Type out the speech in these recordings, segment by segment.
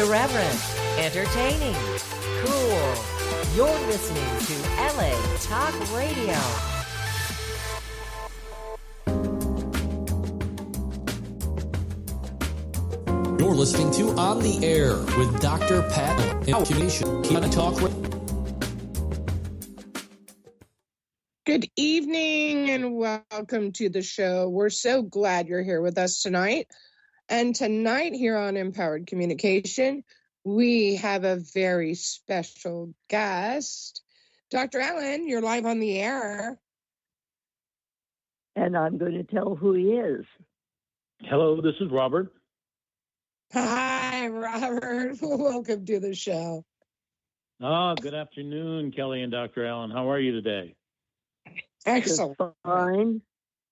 Irreverent, entertaining, cool. You're listening to LA Talk Radio. You're listening to On the Air with Dr. Pat Communication. Talk. Good evening and welcome to the show. We're so glad you're here with us tonight. And tonight here on Empowered Communication, we have a very special guest. Dr. Allen, you're live on the air. And I'm going to tell who he is. Hello, this is Robert. Hi, Robert. Welcome to the show. Good afternoon, Kelly and Dr. Allen. How are you today? Excellent. Just fine.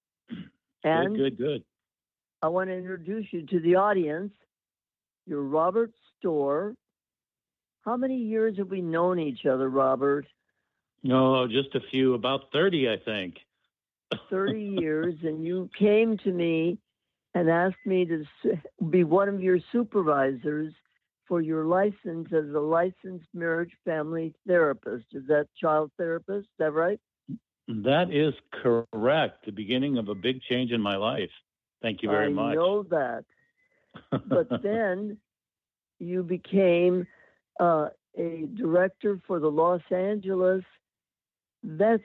And Good. I want to introduce you to the audience. You're Robert Storr. How many years have we known each other, Robert? No, just a few, about 30, I think. 30 years, and you came to me and asked me to be one of your supervisors for your license as a licensed marriage family therapist. Is that child therapist? Is that right? That is correct. The beginning of a big change in my life. Thank you very much. I know that. But then you became a director for the Los Angeles Vets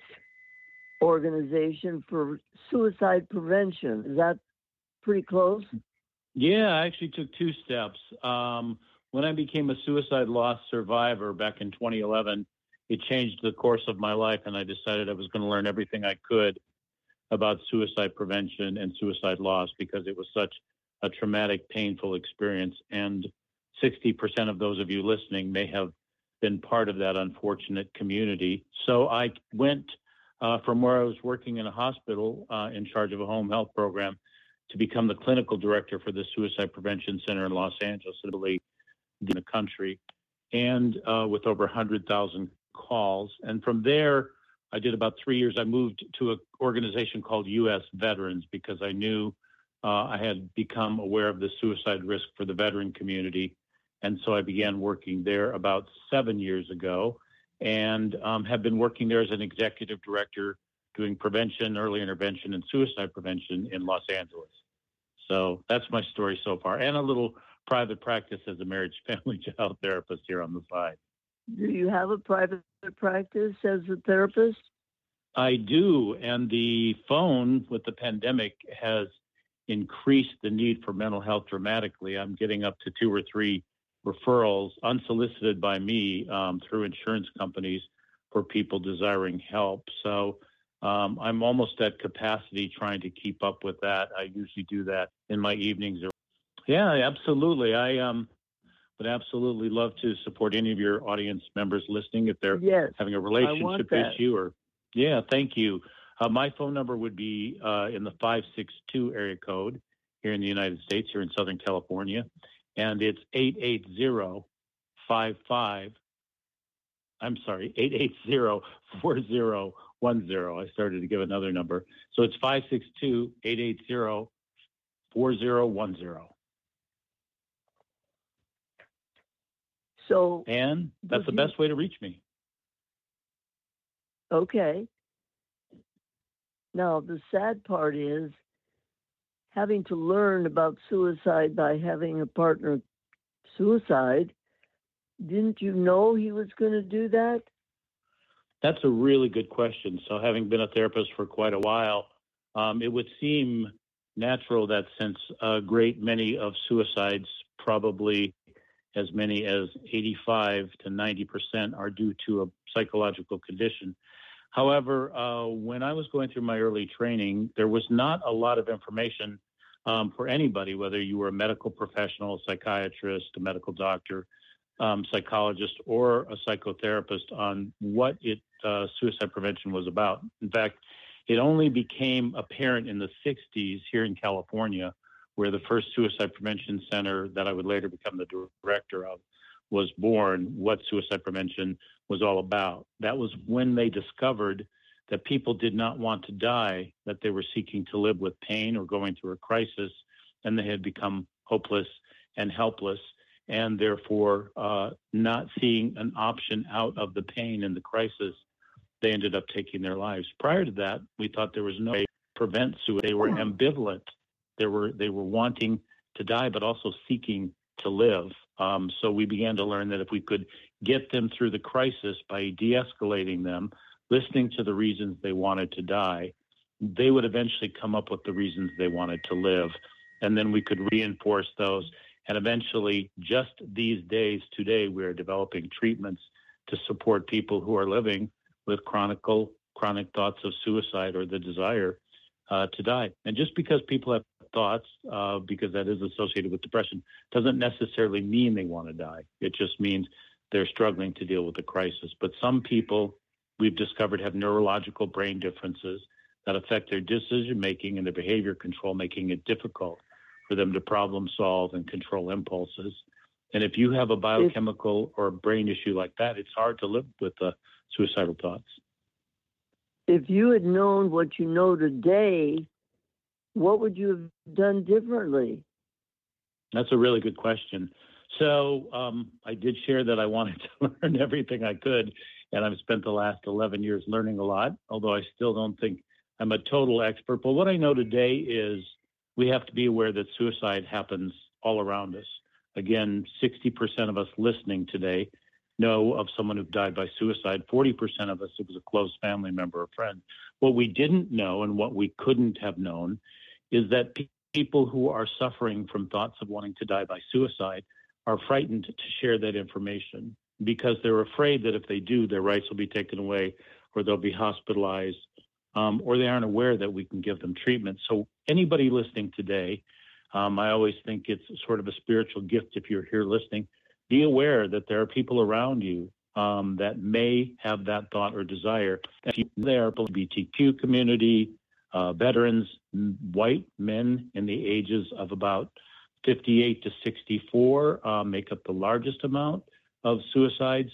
Organization for Suicide Prevention. Is that pretty close? Yeah, I actually took two steps. When I became a suicide loss survivor back in 2011, it changed the course of my life, and I decided I was going to learn everything I could about suicide prevention and suicide loss because it was such a traumatic, painful experience. And 60% of those of you listening may have been part of that unfortunate community. So I went from where I was working in a hospital in charge of a home health program to become the clinical director for the Suicide Prevention Center in Los Angeles, in the country, and with over 100,000 calls. And from there, I did about 3 years. I moved to an organization called U.S. Veterans because I knew I had become aware of the suicide risk for the veteran community. And so I began working there about 7 years ago and have been working there as an executive director doing prevention, early intervention, and suicide prevention in Los Angeles. So that's my story so far, and a little private practice as a marriage, family, child therapist here on the side. Do you have a private practice as a therapist? I do, and the phone with the pandemic has increased the need for mental health dramatically. I'm getting up to 2 or 3 referrals unsolicited by me through insurance companies for people desiring help. So I'm almost at capacity trying to keep up with that. I usually do that in my evenings. Yeah, absolutely. I would absolutely love to support any of your audience members listening if they're having a relationship issue or, yeah, thank you. My phone number would be in the 562 area code here in the United States, here in Southern California, and it's 880-4010. I started to give another number. So it's 562-880-4010. So, and that's the best way to reach me. Okay. Now, the sad part is having to learn about suicide by having a partner suicide. Didn't you know he was going to do that? That's a really good question. So having been a therapist for quite a while, it would seem natural that since a great many of suicides, probably as many as 85 to 90% are due to a psychological condition. However, when I was going through my early training, there was not a lot of information for anybody, whether you were a medical professional, a psychiatrist, a medical doctor, psychologist, or a psychotherapist on what suicide prevention was about. In fact, it only became apparent in the 60s here in California, where the first suicide prevention center that I would later become the director of was born, what suicide prevention was all about. That was when they discovered that people did not want to die, that they were seeking to live with pain or going through a crisis, and they had become hopeless and helpless. and therefore not seeing an option out of the pain and the crisis, they ended up taking their lives. Prior to that, we thought there was no way to prevent suicide. They were ambivalent. They were wanting to die, but also seeking to live. So we began to learn that if we could get them through the crisis by de-escalating them, listening to the reasons they wanted to die, they would eventually come up with the reasons they wanted to live. And then we could reinforce those. And eventually, just these days, today, we are developing treatments to support people who are living with chronic thoughts of suicide or the desire to die. And just because people have thoughts, because that is associated with depression, doesn't necessarily mean they want to die. It just means they're struggling to deal with the crisis. But some people, we've discovered, have neurological brain differences that affect their decision-making and their behavior control, making it difficult for them to problem solve and control impulses. And if you have a biochemical or a brain issue like that, it's hard to live with suicidal thoughts. If you had known what you know today, what would you have done differently? That's a really good question. So I did share that I wanted to learn everything I could, and I've spent the last 11 years learning a lot, although I still don't think I'm a total expert. But what I know today is we have to be aware that suicide happens all around us. Again, 60% of us listening today know of someone who died by suicide. 40% of us, it was a close family member or friend. What we didn't know and what we couldn't have known is that people who are suffering from thoughts of wanting to die by suicide are frightened to share that information because they're afraid that if they do, their rights will be taken away or they'll be hospitalized, or they aren't aware that we can give them treatment. So anybody listening today, I always think it's sort of a spiritual gift if you're here listening. Be aware that there are people around you that may have that thought or desire. If they are LGBTQ community, veterans, white men in the ages of about 58 to 64 make up the largest amount of suicides.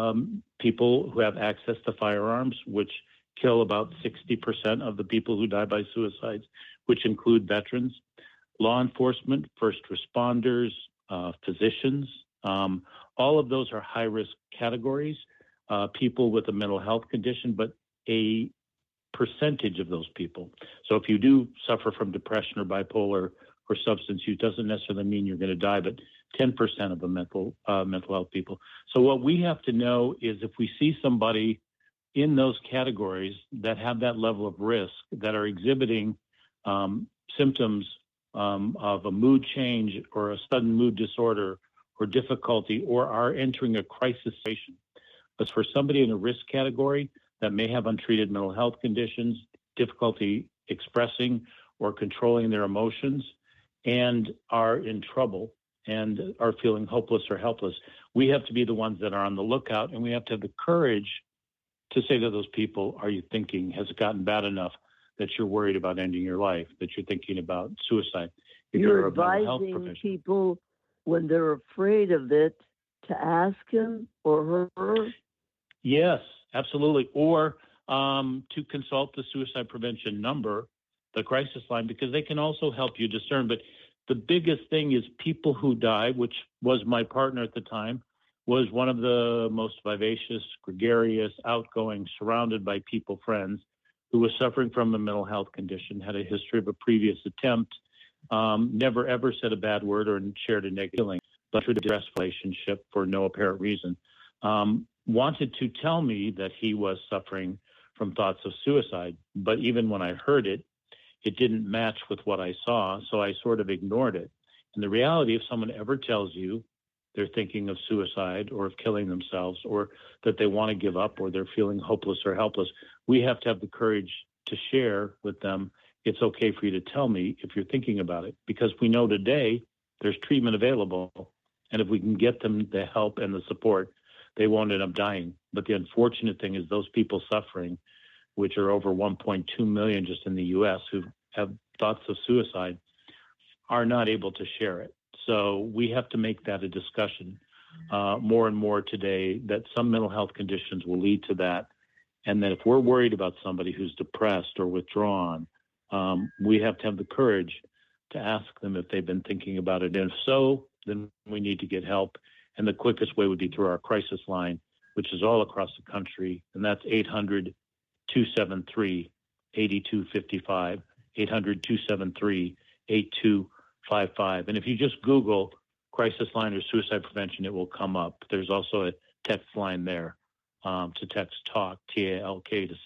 People who have access to firearms, which kill about 60% of the people who die by suicides, which include veterans, law enforcement, first responders, physicians. All of those are high-risk categories, people with a mental health condition, but a percentage of those people. So if you do suffer from depression or bipolar or substance use, doesn't necessarily mean you're going to die, but 10% of the mental health people. So what we have to know is if we see somebody in those categories that have that level of risk, that are exhibiting symptoms of a mood change or a sudden mood disorder or difficulty, or are entering a crisis situation. But for somebody in a risk category that may have untreated mental health conditions, difficulty expressing or controlling their emotions, and are in trouble and are feeling hopeless or helpless, we have to be the ones that are on the lookout, and we have to have the courage to say to those people, are you thinking, has it gotten bad enough that you're worried about ending your life, that you're thinking about suicide? If you're advising people when they're afraid of it to ask him or her? Yes, absolutely. Or to consult the suicide prevention number, the crisis line, because they can also help you discern. But the biggest thing is people who die, which was my partner at the time, was one of the most vivacious, gregarious, outgoing, surrounded by people, friends, who was suffering from a mental health condition, had a history of a previous attempt, never ever said a bad word or shared a negative feeling, but through a distress relationship for no apparent reason, wanted to tell me that he was suffering from thoughts of suicide. But even when I heard it, it didn't match with what I saw, so I sort of ignored it. And the reality, if someone ever tells you they're thinking of suicide or of killing themselves or that they want to give up or they're feeling hopeless or helpless, we have to have the courage to share with them, it's okay for you to tell me if you're thinking about it, because we know today there's treatment available. And if we can get them the help and the support, they won't end up dying. But the unfortunate thing is those people suffering, which are over 1.2 million just in the U.S. who have thoughts of suicide, are not able to share it. So we have to make that a discussion more and more today, that some mental health conditions will lead to that. And that if we're worried about somebody who's depressed or withdrawn, we have to have the courage to ask them if they've been thinking about it. And if so, then we need to get help. And the quickest way would be through our crisis line, which is all across the country. And that's 800-273-8255, 800-273-8255. And if you just Google crisis line or suicide prevention, it will come up. There's also a text line there to text TALK, T-A-L-K, to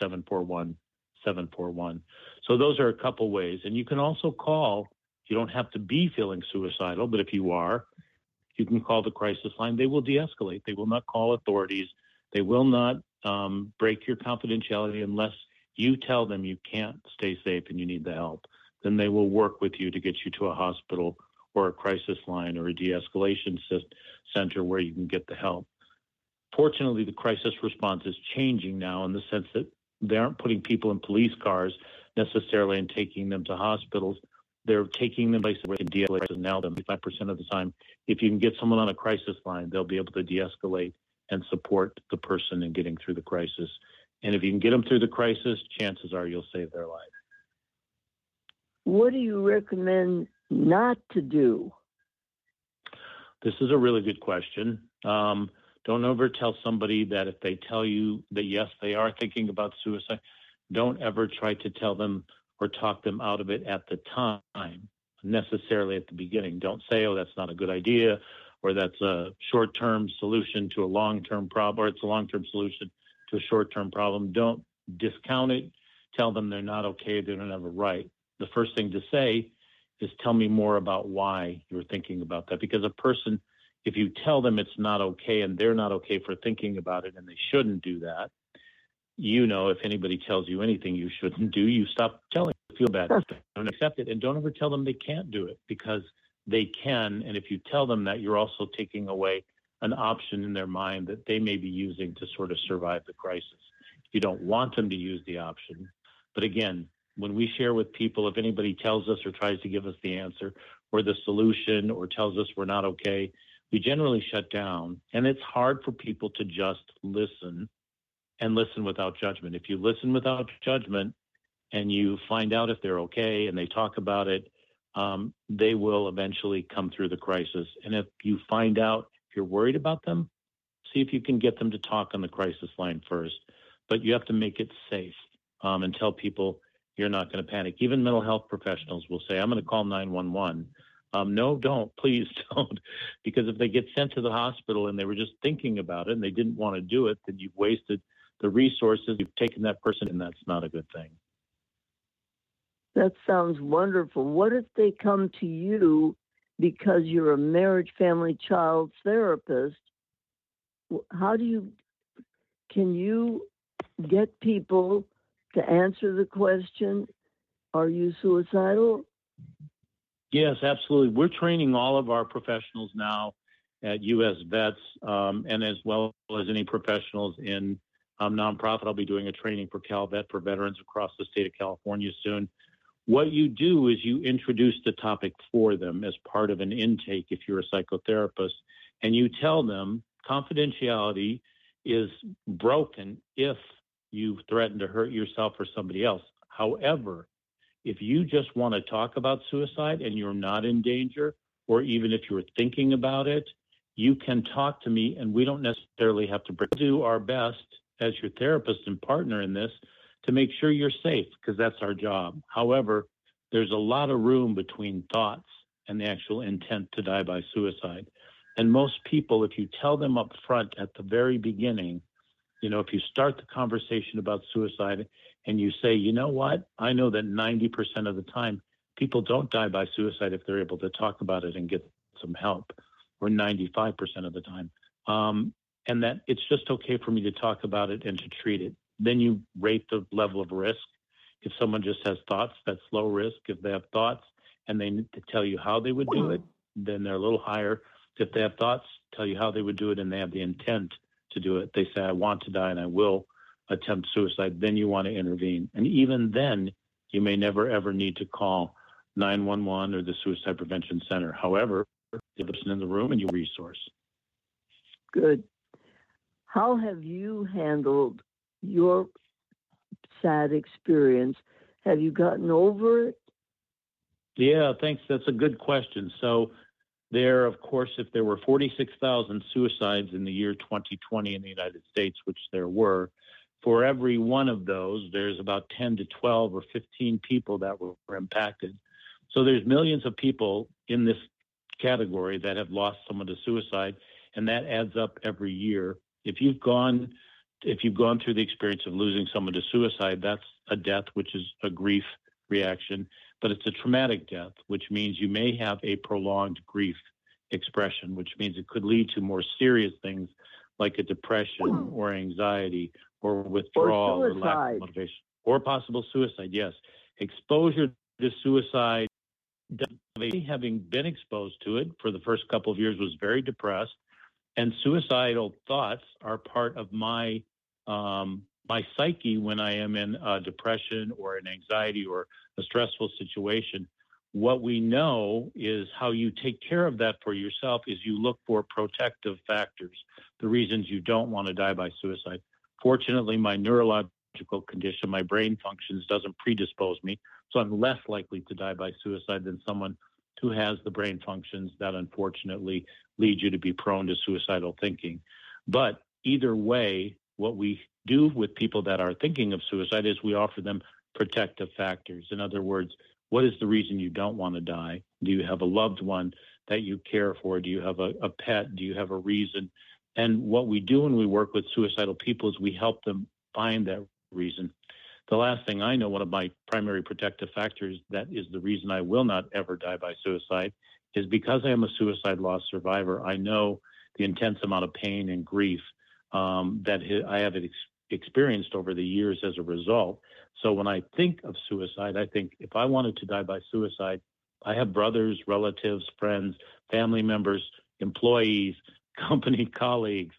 741-741. So those are a couple ways. And you can also call. You don't have to be feeling suicidal, but if you are, you can call the crisis line. They will de-escalate. They will not call authorities. They will not break your confidentiality unless you tell them you can't stay safe and you need the help. Then they will work with you to get you to a hospital or a crisis line or a de-escalation center where you can get the help. Fortunately, the crisis response is changing now in the sense that they aren't putting people in police cars necessarily and taking them to hospitals. They're taking them places where they can de-escalate. Now, 75% of the time, if you can get someone on a crisis line, they'll be able to de-escalate and support the person in getting through the crisis. And if you can get them through the crisis, chances are you'll save their life. What do you recommend not to do? This is a really good question. Don't ever tell somebody that if they tell you that, yes, they are thinking about suicide, don't ever try to tell them or talk them out of it at the time, necessarily at the beginning. Don't say, oh, that's not a good idea, or that's a short-term solution to a long-term problem, or it's a long-term solution to a short-term problem. Don't discount it. Tell them they're not okay, they don't have a right. The first thing to say is tell me more about why you're thinking about that. Because a person, if you tell them it's not okay and they're not okay for thinking about it and they shouldn't do that, you know, if anybody tells you anything you shouldn't do, you stop telling them. Feel bad. Don't accept it. And don't ever tell them they can't do it, because they can. And if you tell them that, you're also taking away an option in their mind that they may be using to sort of survive the crisis. You don't want them to use the option. But again, when we share with people, if anybody tells us or tries to give us the answer or the solution or tells us we're not okay, we generally shut down. And it's hard for people to just listen and listen without judgment. If you listen without judgment and you find out if they're okay and they talk about it, they will eventually come through the crisis. And if you find out, if you're worried about them, see if you can get them to talk on the crisis line first. But you have to make it safe and tell people you're not going to panic. Even mental health professionals will say, I'm going to call 911. No, don't. Please don't. Because if they get sent to the hospital and they were just thinking about it and they didn't want to do it, then you've wasted the resources, you've taken that person, and that's not a good thing. That sounds wonderful. What if they come to you because you're a marriage, family, child therapist? Can you get people to answer the question, are you suicidal? Yes, absolutely. We're training all of our professionals now at U.S. Vets, and as well as any professionals in nonprofit. I'll be doing a training for CalVet for veterans across the state of California soon. What you do is you introduce the topic for them as part of an intake if you're a psychotherapist, and you tell them confidentiality is broken if you threaten to hurt yourself or somebody else. However, if you just want to talk about suicide and you're not in danger, or even if you're thinking about it, you can talk to me, and we don't necessarily have to do our best as your therapist and partner in this to make sure you're safe, because that's our job. However, there's a lot of room between thoughts and the actual intent to die by suicide. And most people, if you tell them up front at the very beginning, you know, if you start the conversation about suicide and you say, you know what, I know that 90% of the time people don't die by suicide if they're able to talk about it and get some help, or 95% of the time. And that it's just okay for me to talk about it and to treat it. Then you rate the level of risk. If someone just has thoughts, that's low risk. If they have thoughts and they need to tell you how they would do it, then they're a little higher. If they have thoughts, tell you how they would do it, and they have the intent to do it. They say, I want to die and I will attempt suicide. Then you want to intervene. And even then, you may never, ever need to call 911 or the Suicide Prevention Center. However, the person in the room and your resource. Good. How have you handled your sad experience? Have you gotten over it? Yeah, thanks. That's a good question. So There, of course, if there were 46,000 suicides in the year 2020 in the United States, which there were, for every one of those, there's about 10 to 12 or 15 people that were impacted. So there's millions of people in this category that have lost someone to suicide, and that adds up every year. If you've gone through the experience of losing someone to suicide, that's a death, which is a grief reaction, but it's a traumatic death, which means you may have a prolonged grief expression, which means it could lead to more serious things like a depression or anxiety or withdrawal or lack of motivation or possible suicide. Yes, exposure to suicide, having been exposed to it for the first couple of years, was very depressed, and suicidal thoughts are part of my psyche when I am in a depression or an anxiety or a stressful situation. What we know is how you take care of that for yourself is you look for protective factors, the reasons you don't want to die by suicide. Fortunately, my neurological condition, my brain functions, doesn't predispose me, so I'm less likely to die by suicide than someone who has the brain functions that unfortunately lead you to be prone to suicidal thinking. But either way, what we do with people that are thinking of suicide is we offer them protective factors. In other words, what is the reason you don't want to die? Do you have a loved one that you care for? Do you have a pet? Do you have a reason? And what we do when we work with suicidal people is we help them find that reason. The last thing I know, one of my primary protective factors that is the reason I will not ever die by suicide is because I am a suicide loss survivor. I know the intense amount of pain and grief that I have experienced over the years as a result. So when I think of suicide, I think if I wanted to die by suicide, I have brothers, relatives, friends, family members, employees, company colleagues,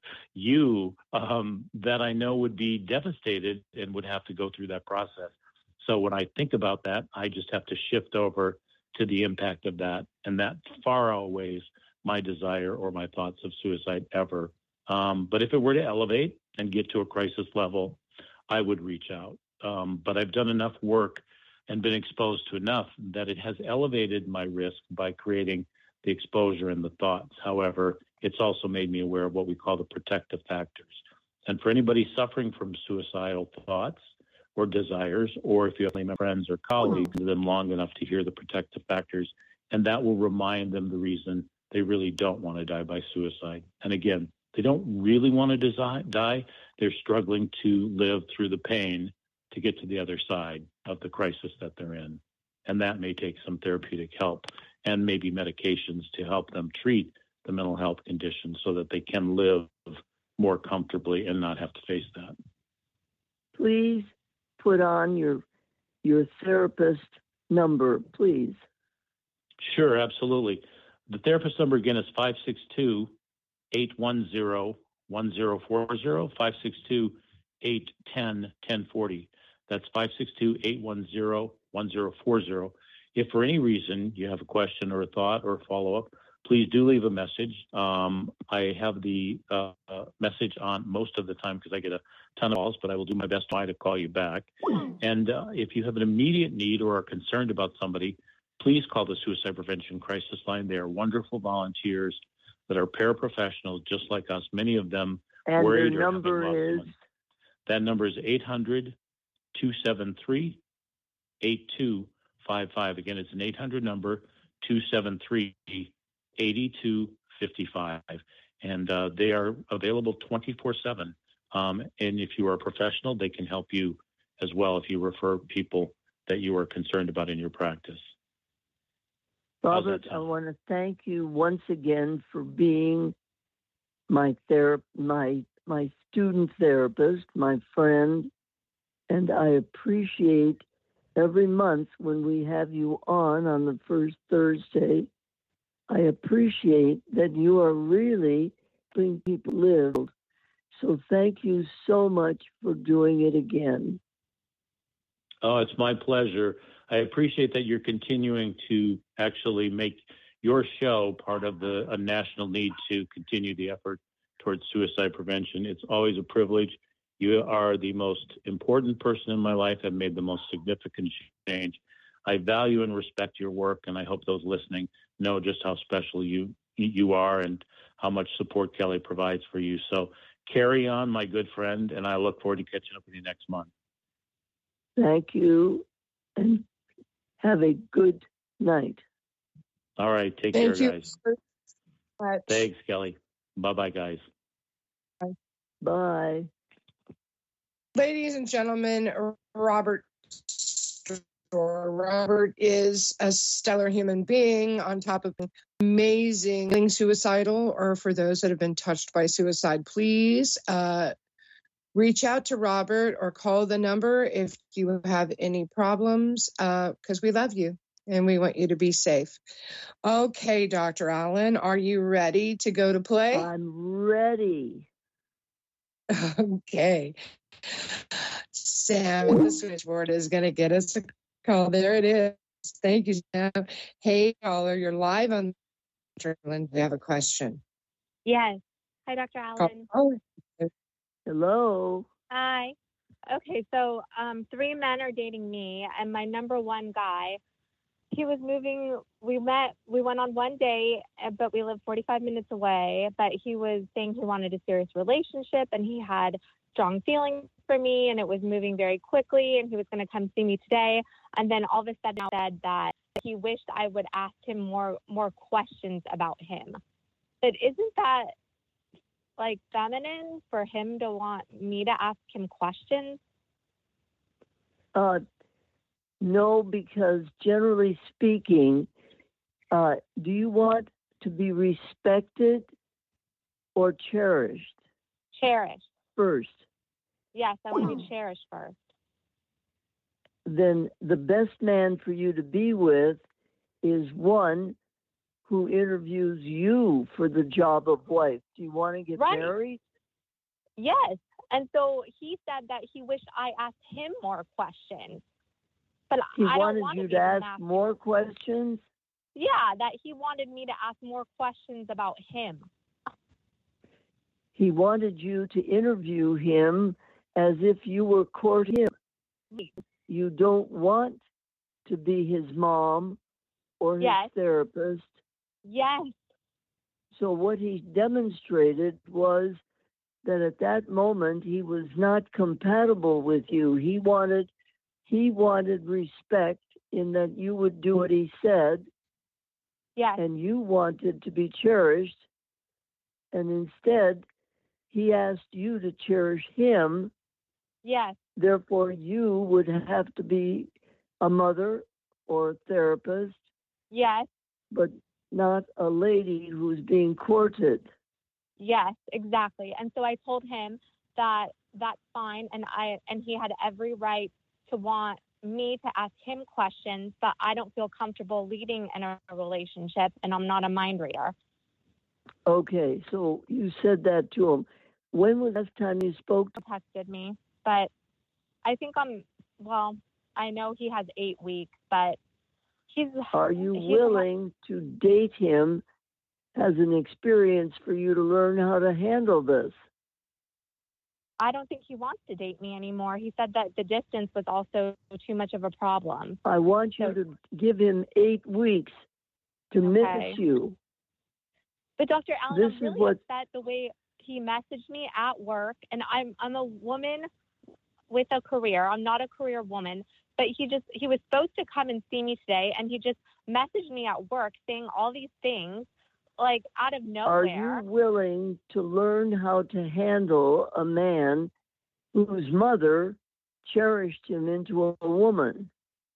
that I know would be devastated and would have to go through that process. So when I think about that, I just have to shift over to the impact of that, and that far outweighs my desire or my thoughts of suicide ever. But if it were to elevate and get to a crisis level, I would reach out. But I've done enough work and been exposed to enough that it has elevated my risk by creating the exposure and the thoughts. However, it's also made me aware of what we call the protective factors. And for anybody suffering from suicidal thoughts or desires, or if you have friends or colleagues, them long enough to hear the protective factors, and that will remind them the reason they really don't want to die by suicide. And again, they don't really want to die. They're struggling to live through the pain to get to the other side of the crisis that they're in. And that may take some therapeutic help and maybe medications to help them treat the mental health condition so that they can live more comfortably and not have to face that. Please put on your therapist number, please. Sure, absolutely. The therapist number again is 562-810-1040, 562-810-1040. That's 562-810-1040. If for any reason you have a question or a thought or a follow-up, please do leave a message. I have the message on most of the time because I get a ton of calls, but I will do my best to call you back. And if you have an immediate need or are concerned about somebody, please call the Suicide Prevention Crisis Line. They are wonderful volunteers that are paraprofessionals just like us. Many of them and worried their number is? That number is 800-273-8255. Again, it's an 800 number, 273-8255. And they are available 24/7. And if you are a professional, they can help you as well if you refer people that you are concerned about in your practice. Robert, I want to thank you once again for being my student therapist, my friend, and I appreciate every month when we have you on the first Thursday. I appreciate that you are really helping people live. So thank you so much for doing it again. Oh, it's my pleasure. I appreciate that you're continuing to actually make your show part of a national need to continue the effort towards suicide prevention. It's always a privilege. You are the most important person in my life and made the most significant change. I value and respect your work, and I hope those listening know just how special you are and how much support Kelly provides for you. So carry on, my good friend, and I look forward to catching up with you next month. Thank you, and have a good night. All right, take Thank care, you guys. so much. Thanks, Kelly. Bye-bye, guys. Bye. Ladies and gentlemen, Robert Storr. Robert is a stellar human being on top of amazing suicidal, or for those that have been touched by suicide. Please reach out to Robert or call the number if you have any problems, because we love you and we want you to be safe. Okay, Dr. Allen, are you ready to go to play? I'm ready. Okay. Sam at the switchboard is going to get us a call. There it is. Thank you, Sam. Hey, caller, you're live on Allen. We have a question. Yes. Hi, Dr. Allen. Hello. Hi. Okay, so 3 men are dating me, and my number one guy, he was moving. We went on one day, but we lived 45 minutes away. But he was saying he wanted a serious relationship, and he had strong feelings for me, and it was moving very quickly, and he was going to come see me today. And then all of a sudden said that he wished I would ask him more questions about him. But isn't that like feminine for him to want me to ask him questions? No, because generally speaking, do you want to be respected or cherished? Cherished. First. Yes, I want to be cherished first. Then the best man for you to be with is one who interviews you for the job of wife. Do you want to get married? Yes. And so he said that he wished I asked him more questions. But he I wanted don't want you to to ask more questions? Yeah, that he wanted me to ask more questions about him. He wanted you to interview him as if you were courting him. You don't want to be his mom or his therapist. Yes. So what he demonstrated was that at that moment he was not compatible with you. He wanted respect in that you would do what he said. Yes. And you wanted to be cherished. And instead, he asked you to cherish him. Yes. Therefore, you would have to be a mother or a therapist. Yes. But not a lady who's being courted. Yes, exactly. And so I told him that that's fine, and he had every right to want me to ask him questions, but I don't feel comfortable leading in a relationship, and I'm not a mind reader. Okay, so you said that to him. When was the last time you spoke to him? He texted me, but I think I know he has 8 weeks, but Are you willing to date him as an experience for you to learn how to handle this? I don't think he wants to date me anymore. He said that the distance was also too much of a problem. I want you to give him 8 weeks to miss you. But Dr. Allen, I'm really upset the way he messaged me at work, and I'm a woman with a career. I'm not a career woman, but he was supposed to come and see me today, and he just messaged me at work saying all these things, like out of nowhere. Are you willing to learn how to handle a man whose mother cherished him into a woman?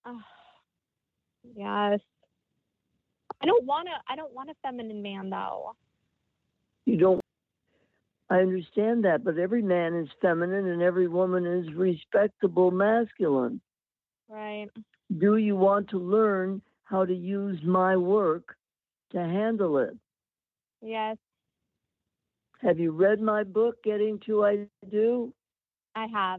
Yes. I don't want a feminine man, though. You don't. I understand that, but every man is feminine and every woman is respectable masculine. Right. Do you want to learn how to use my work to handle it? Yes. Have you read my book, Getting to I Do? I have.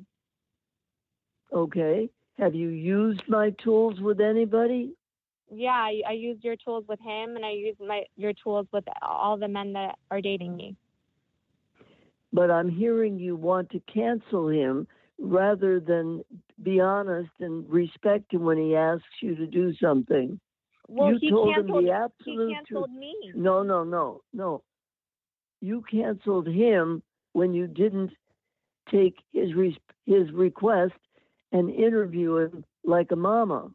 Okay. Have you used my tools with anybody? Yeah, I used your tools with him, and I used your tools with all the men that are dating me. But I'm hearing you want to cancel him rather than be honest and respect him when he asks you to do something. Well, You he told him canceled. the He absolute canceled truth. me. No. You canceled him when you didn't take his request and interview him like a mama.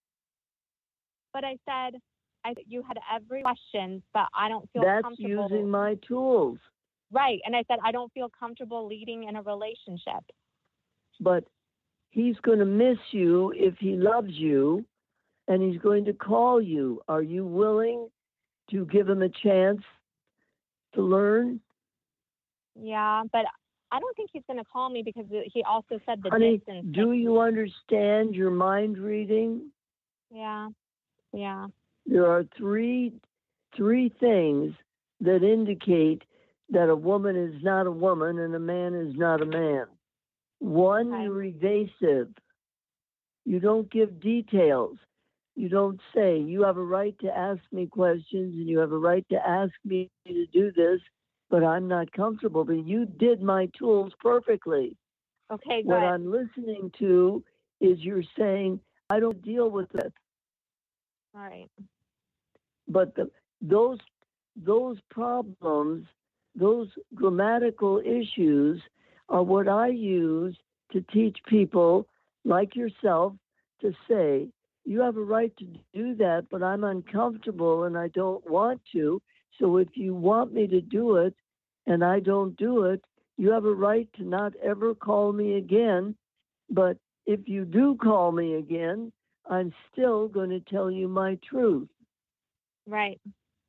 But I said, you had every question, but I don't feel That's comfortable. using my tools. Right. And I said, I don't feel comfortable leading in a relationship. But he's going to miss you if he loves you, and he's going to call you. Are you willing to give him a chance to learn? Yeah, but I don't think he's going to call me because he also said the Honey, distance. do you understand your mind reading? Yeah. There are three things that indicate that a woman is not a woman and a man is not a man. One, Okay. you're evasive. You don't give details. You don't say, you have a right to ask me questions and you have a right to ask me to do this, but I'm not comfortable. But you did my tools perfectly. Okay, good. What I'm listening to is you're saying, I don't deal with it. All right. But those problems, those grammatical issues are what I use to teach people like yourself to say, you have a right to do that, but I'm uncomfortable and I don't want to. So if you want me to do it and I don't do it, you have a right to not ever call me again. But if you do call me again, I'm still going to tell you my truth. Right.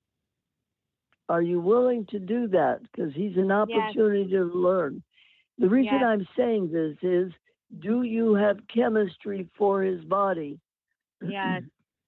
Are you willing to do that? Because he's an opportunity to learn. The reason I'm saying this is, do you have chemistry for his body? Yes.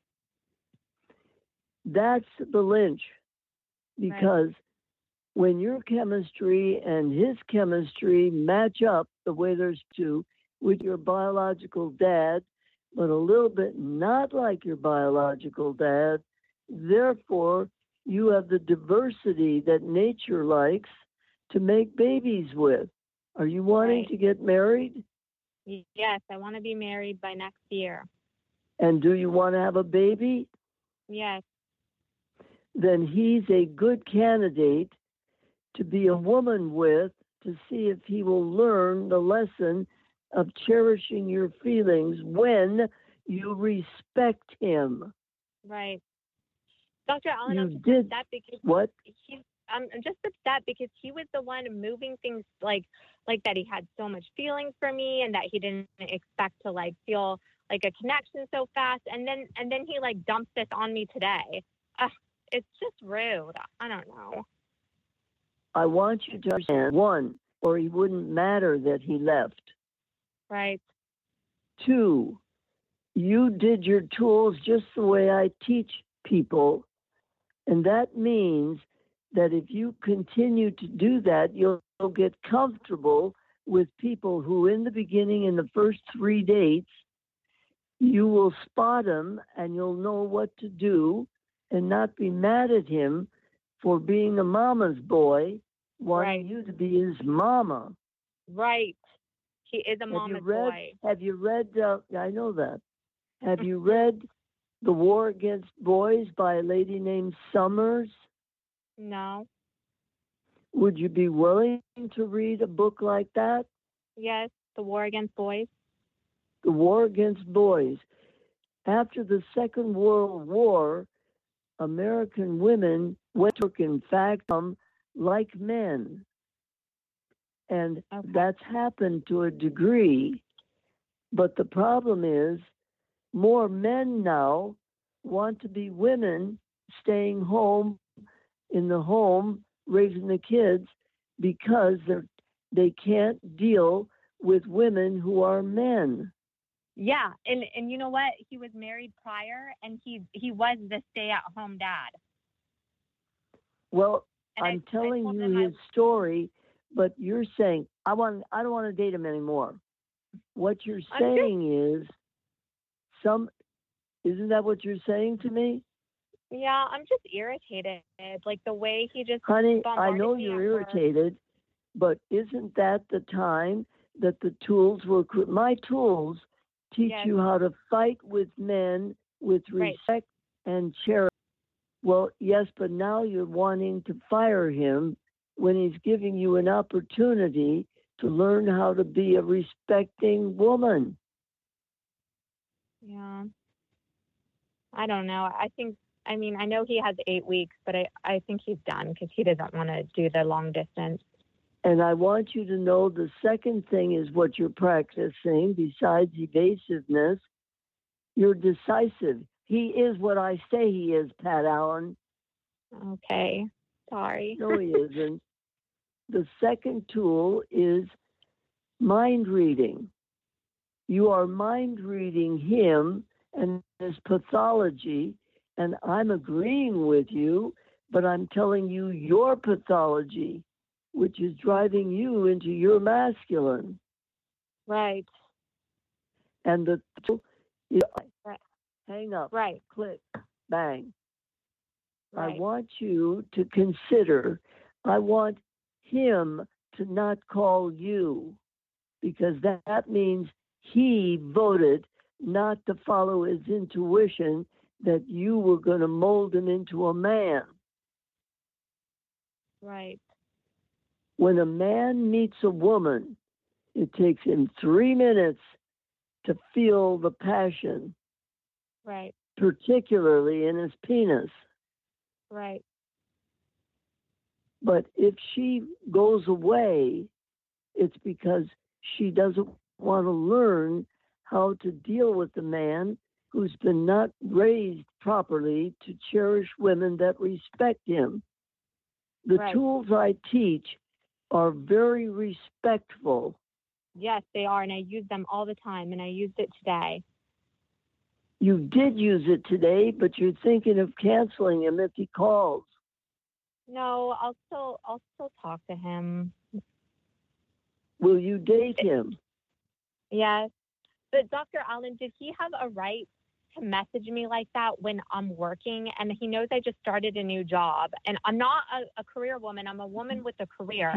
That's the lynch. Because when your chemistry and his chemistry match up the way there's two with your biological dad, but a little bit not like your biological dad, therefore, you have the diversity that nature likes to make babies with. Are you wanting to get married? Yes, I want to be married by next year. And do you want to have a baby? Yes. Then he's a good candidate to be a woman with, to see if he will learn the lesson of cherishing your feelings when you respect him. Right. Dr. Allen, You I'm just did upset because what? I'm just upset because he was the one moving things like that. He had so much feeling for me, and that he didn't expect to like feel like a connection so fast. And then he like dumps this on me today. It's just rude. I don't know. I want you to understand, one, or he wouldn't matter that he left. Right. Two, you did your tools just the way I teach people. And that means that if you continue to do that, you'll get comfortable with people who in the beginning, in the first 3 dates, you will spot them and you'll know what to do and not be mad at him for being a mama's boy, wanting you to be his mama. Right. He is a mama's boy. Have you read, I know that. Have you read The War Against Boys by a lady named Summers? No. Would you be willing to read a book like that? Yes, The War Against Boys. The War Against Boys. After the Second World War, American women went to work, in fact, like men. And that's happened to a degree. But the problem is, more men now want to be women staying home in the home, raising the kids, because they can't deal with women who are men. Yeah, and you know what? He was married prior, and he was the stay-at-home dad. Well, I'm telling you his story, but you're saying I don't want to date him anymore. What you're saying is isn't that what you're saying to me? Yeah, I'm just irritated. Like the way he just Honey, I know me you're irritated, but isn't that the time that the tools were my tools teach Yes. you how to fight with men with Right. respect and charity. Well, yes, but now you're wanting to fire him when he's giving you an opportunity to learn how to be a respecting woman. Yeah. I don't know. I mean, I know he has 8 weeks, but I think he's done because he doesn't want to do the long distance. And I want you to know the second thing is what you're practicing besides evasiveness. You're decisive. He is what I say he is, Pat Allen. Okay. Sorry. No, he isn't. The second tool is mind reading. You are mind reading him and his pathology, and I'm agreeing with you, but I'm telling you your pathology, which is driving you into your masculine. Right. And the tool is Right. hang up, Right. click, bang. Right. I want you to consider, I want him to not call you, because that means he voted not to follow his intuition that you were going to mold him into a man. Right. When a man meets a woman, it takes him 3 minutes to feel the passion, Right. particularly in his penis. Right. But if she goes away, it's because she doesn't want to learn how to deal with the man who's been not raised properly to cherish women that respect him. The Right. tools I teach are very respectful. Yes, they are, and I use them all the time, and I used it today. You did use it today, but you're thinking of canceling him if he calls. No, I'll still talk to him. Will you date him? Yes. But Dr. Allen, did he have a right to message me like that when I'm working? And he knows I just started a new job, and I'm not a career woman. I'm a woman with a career.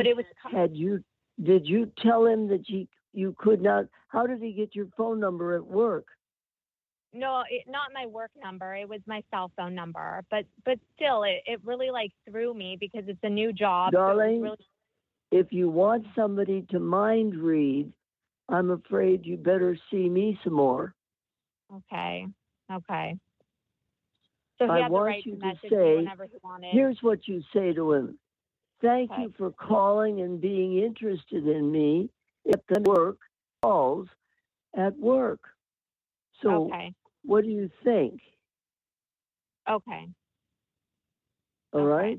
Did you tell him that you could not? How did he get your phone number at work? No, not my work number. It was my cell phone number. But still, it really like threw me because it's a new job. Darling, so really... if you want somebody to mind read, I'm afraid you better see me some more. Okay. So he I had the want right you to to message me say, whenever he wanted. here's what you say to him. Thank Okay. you for calling and being interested in me. If the work calls at work. So Okay. what do you think? Okay. All Okay. right.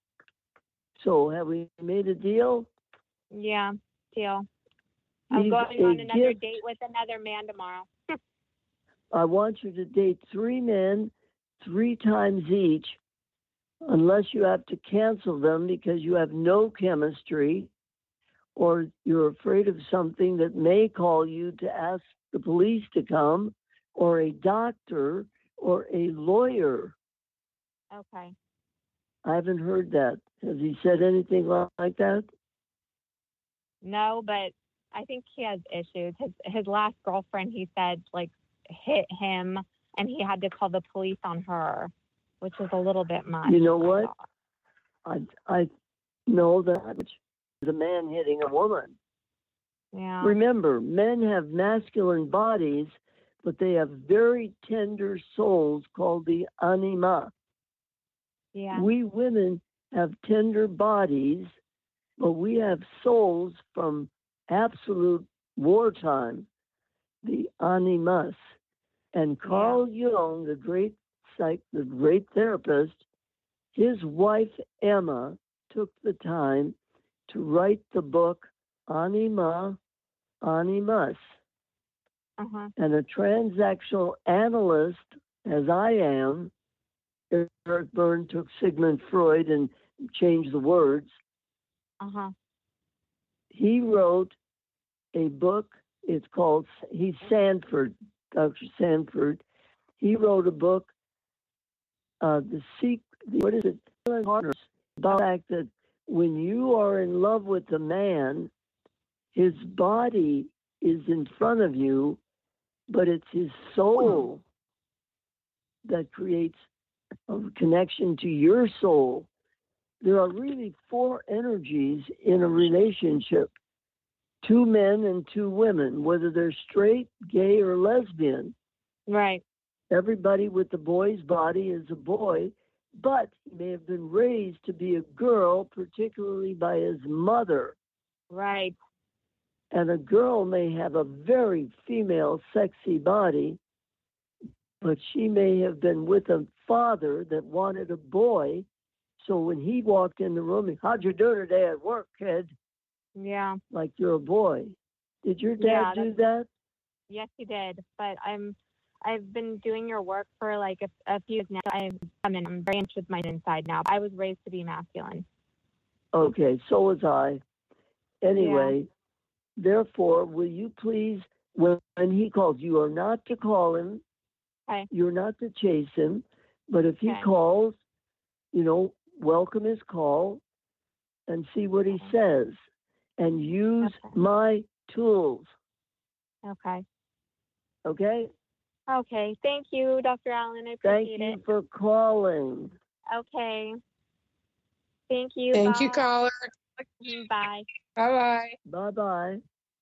So have we made a deal? Yeah, deal. I'm He's going a on another gift. date with another man tomorrow. I want you to date 3 men 3 times each, unless you have to cancel them because you have no chemistry or you're afraid of something that may call you to ask the police to come, or a doctor or a lawyer. Okay. I haven't heard that. Has he said anything like that? No, but I think he has issues. His last girlfriend, he said, like, hit him, and he had to call the police on her, which is a little bit much. You know what? I know that is a man hitting a woman. Yeah. Remember, men have masculine bodies, but they have very tender souls called the anima. Yeah. We women have tender bodies, but we have souls from absolute wartime, the animus. And Carl Jung, the great therapist, his wife Emma took the time to write the book Anima, Animus. Uh-huh. And a transactional analyst, as I am, Eric Berne took Sigmund Freud and changed the words. Uh-huh. He wrote a book. It's called, he's Sanford, Dr. Sanford. He wrote a book, about the fact that when you are in love with a man, his body is in front of you, but it's his soul that creates a connection to your soul. There are really 4 energies in a relationship: 2 men and 2 women, whether they're straight, gay, or lesbian. Right. Everybody with the boy's body is a boy, but he may have been raised to be a girl, particularly by his mother. Right. And a girl may have a very female, sexy body, but she may have been with a father that wanted a boy. So when he walked in the room, how'd you do today at work, kid? Yeah. Like you're a boy. Did your dad do that? Yes, he did. But I've been doing your work for like a few years now. I'm very interested with my inside now. I was raised to be masculine. Okay, so was I. Anyway, therefore, will you please, when he calls, you are not to call him. Okay. You're not to chase him. But if he calls, welcome his call and see what he says. And use my tools. Okay. Okay? Okay. Thank you, Dr. Allen. I appreciate it. Thank you for calling. Okay. Thank you. Thank Bye. you, caller. Bye. Bye-bye. Bye-bye.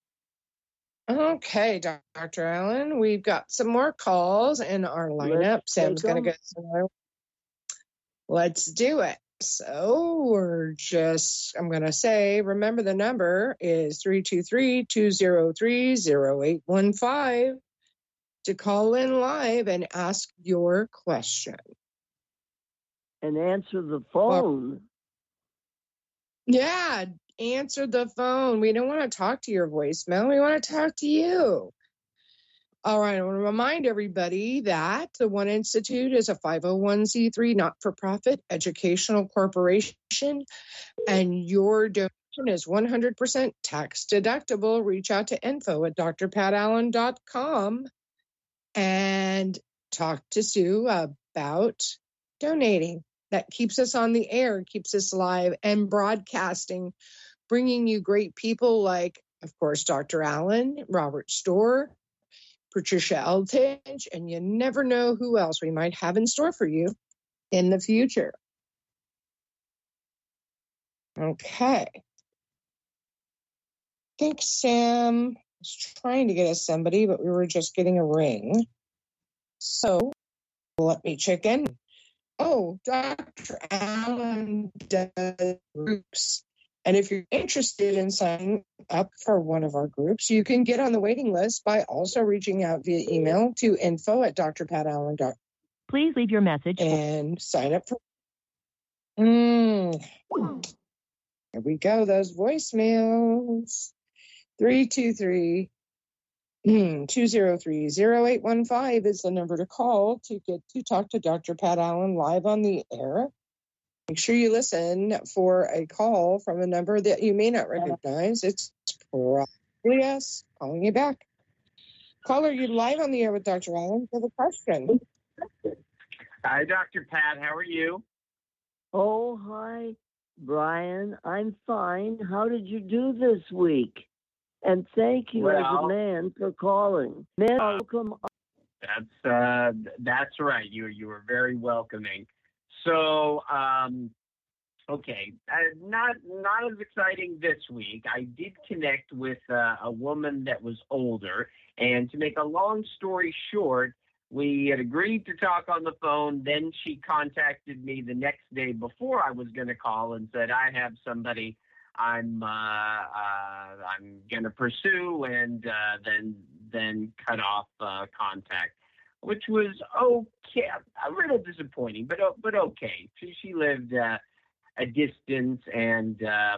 Okay, Dr. Allen, we've got some more calls in our lineup. Sam's going to get some. Let's do it. So I'm going to say, remember the number is 323-203-0815 to call in live and ask your question. And answer the phone. Yeah, answer the phone. We don't want to talk to your voicemail. We want to talk to you. All right, I want to remind everybody that the One Institute is a 501c3 not-for-profit educational corporation, and your donation is 100% tax deductible. Reach out to info@drpatallen.com and talk to Sue about donating. That keeps us on the air, keeps us live and broadcasting, bringing you great people like, of course, Dr. Allen, Robert Storr, Patricia Eltidge, and you never know who else we might have in store for you in the future. Okay. I think Sam was trying to get us somebody, but we were just getting a ring. So let me check in. Oh, Dr. Allen does groups. And if you're interested in signing up for one of our groups, you can get on the waiting list by also reaching out via email to info@drpatallen.com. Please leave your message. And sign up for. Here we go. Those voicemails. 323-203-0815 is the number to call to get to talk to Dr. Pat Allen live on the air. Make sure you listen for a call from a number that you may not recognize. It's probably us calling you back. Caller, you're live on the air with Dr. Allen. You have a question. Hi, Dr. Pat. How are you? Oh, hi, Brian. I'm fine. How did you do this week? And thank you as a man for calling. Man, welcome. That's right. You were very welcoming. So, okay, not as exciting this week. I did connect with a woman that was older, and to make a long story short, we had agreed to talk on the phone. Then she contacted me the next day before I was going to call and said, "I have somebody I'm going to pursue," and then cut off contact, which was okay, a little disappointing, but okay. She lived a distance, and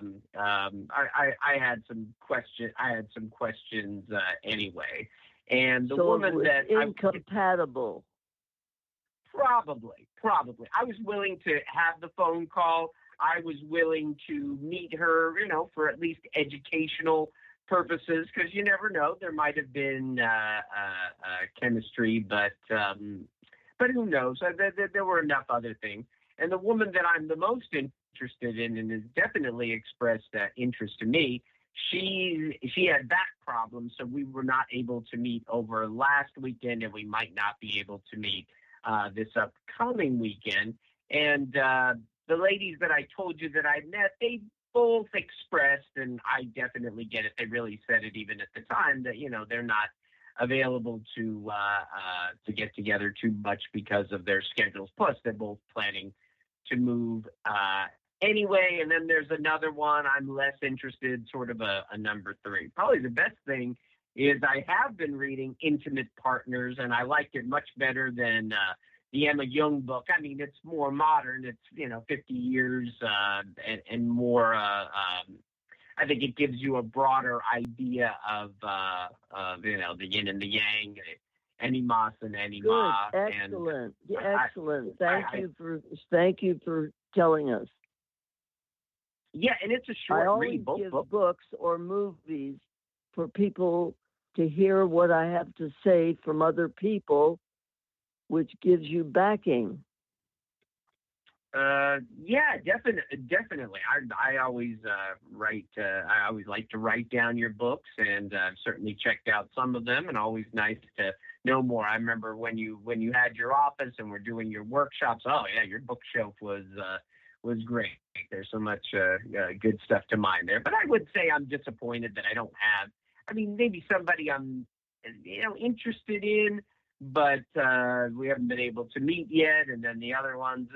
I had some questions anyway. And the woman that incompatible. Probably. I was willing to have the phone call. I was willing to meet her, for at least educational purposes, because you never know. There might have been chemistry, but who knows? There were enough other things. And the woman that I'm the most interested in and has definitely expressed interest to me she had back problems, so we were not able to meet over last weekend, and we might not be able to meet this upcoming weekend. And the ladies that I told you that I met, they both expressed, and I definitely get it. They really said it even at the time that they're not available to get together too much because of their schedules. Plus, they're both planning to move anyway. And then there's another one I'm less interested, sort of a number 3. Probably the best thing is I have been reading Intimate Partners, and I liked it much better than the Emma Young book. I mean, it's more modern. It's 50 years and more. I think it gives you a broader idea of the yin and the yang, anima and anima. Good, excellent, excellent. Thank you for telling us. Yeah, and it's a short I always read. Both give books. books or movies for people to hear what I have to say from other people, which gives you backing. Yeah, definitely. I always write. I always like to write down your books, and I've certainly checked out some of them. And always nice to know more. I remember when you had your office and were doing your workshops. Oh yeah, your bookshelf was great. There's so much good stuff to mine there. But I would say I'm disappointed that I don't have. I mean, maybe somebody I'm interested in, but we haven't been able to meet yet. And then the other ones,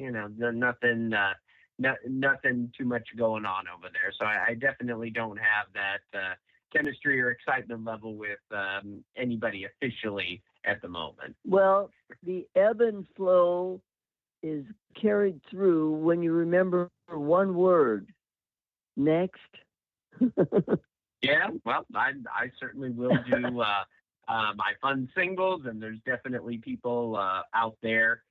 nothing too much going on over there. So I definitely don't have that chemistry or excitement level with anybody officially at the moment. Well, the ebb and flow is carried through when you remember one word. Next. Yeah, well, I certainly will do my fun singles, and there's definitely people out there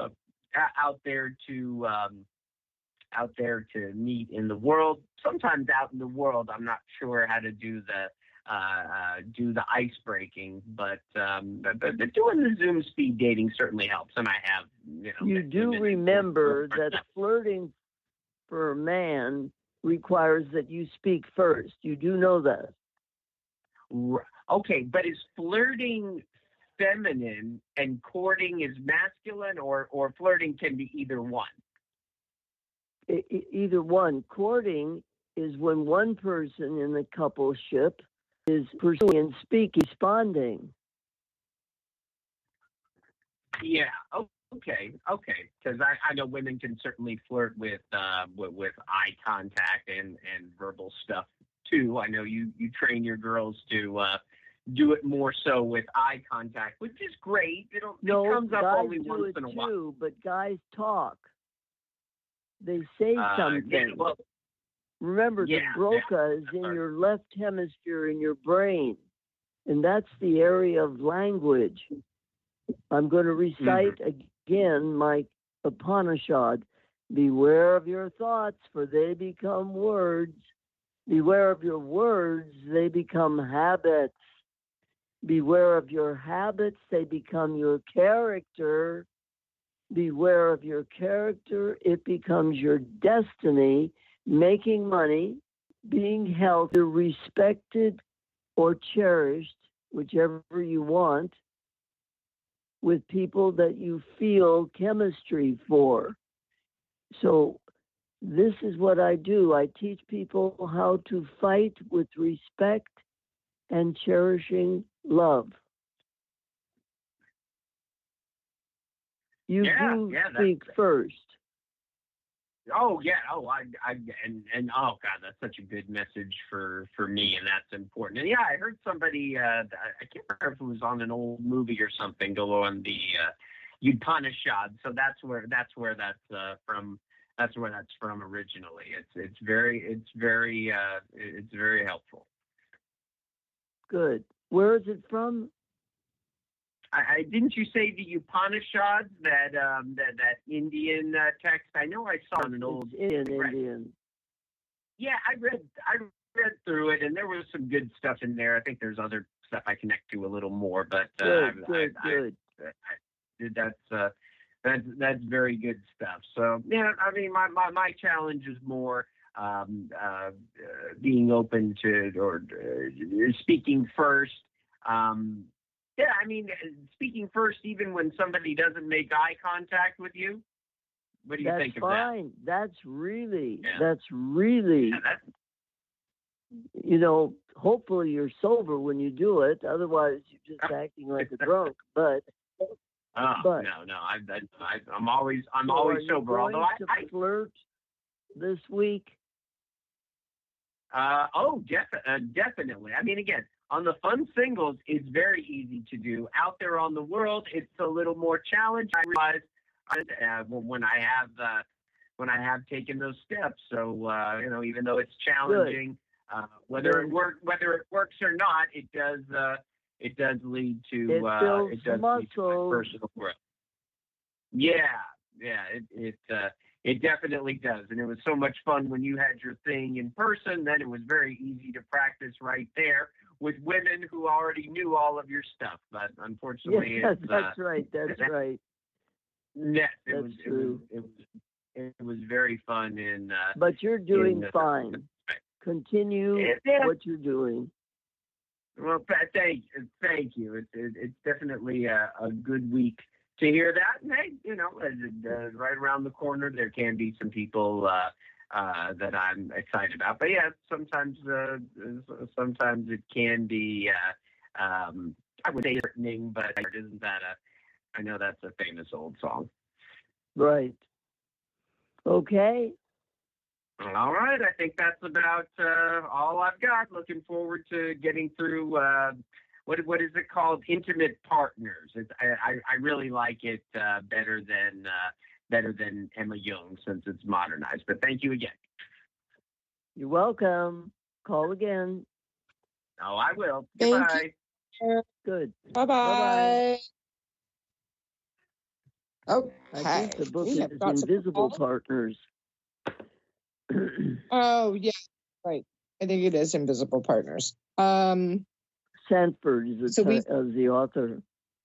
to meet in the world. Sometimes out in the world, I'm not sure how to do the ice breaking, but doing the Zoom speed dating certainly helps, and I have. You do remember that flirting for a man requires that you speak first. You do know that. Okay, but is flirting feminine and courting is masculine, or flirting can be either one? Either one. Courting is when one person in the coupleship is pursuing and responding. Yeah. Okay. Because I know women can certainly flirt with eye contact and verbal stuff too. I know you train your girls to do it more so with eye contact, which is great. It comes up only once in a while. Too, but guys talk. They say something. Yeah, well, remember, the broca is in your left hemisphere in your brain, and that's the area of language. I'm going to recite again my Upanishad. Beware of your thoughts, for they become words. Beware of your words, they become habits. Beware of your habits, they become your character. Beware of your character, it becomes your destiny, making money, being healthy, respected or cherished, whichever you want, with people that you feel chemistry for. So this is what I do. I teach people how to fight with respect and cherishing love. You do speak first. Oh yeah. Oh, I oh God, that's such a good message for me, and that's important. And yeah, I heard somebody. I can't remember if it was on an old movie or something. Go on the Upanishad. So that's where that's from. That's where that's from originally. It's very helpful. Good. Where is it from? I didn't you say the Upanishads, that Indian text? I know I saw an old Indian. Yeah, I read through it, and there was some good stuff in there. I think there's other stuff I connect to a little more, but good. That's very good stuff. So yeah, I mean, my challenge is more. being open to or speaking first. Yeah, I mean, speaking first, even when somebody doesn't make eye contact with you. What do you think of that? That's fine. That's really, hopefully you're sober when you do it. Otherwise, you're just acting like a drunk. But no, I'm always sober. Although I flirt this week. Definitely. I mean, again, on the fun singles, it's very easy to do. Out there on the world, it's a little more challenging. I realize when I have taken those steps. So even though it's challenging, whether it works or not, it does lead to personal growth. It definitely does, and it was so much fun when you had your thing in person. Then it was very easy to practice right there with women who already knew all of your stuff. But unfortunately, that's right. Yes, it was very fun. But you're doing fine. Continue what you're doing. Well, thank you. It's definitely a good week to hear that. And hey, right around the corner, there can be some people that I'm excited about. But yeah, sometimes it can be. I would say threatening, but isn't that I know that's a famous old song. Right. Okay. All right. I think that's about all I've got. Looking forward to getting through. What is it called? Intimate Partners. I really like it better than Emma Young since it's modernized. But thank you again. You're welcome. Call again. Oh, I will. Thank Goodbye. you. Good. Bye-bye. Okay. I think the book is Invisible Partners. Oh, yeah, right. I think it is Invisible Partners. Sanford is the author.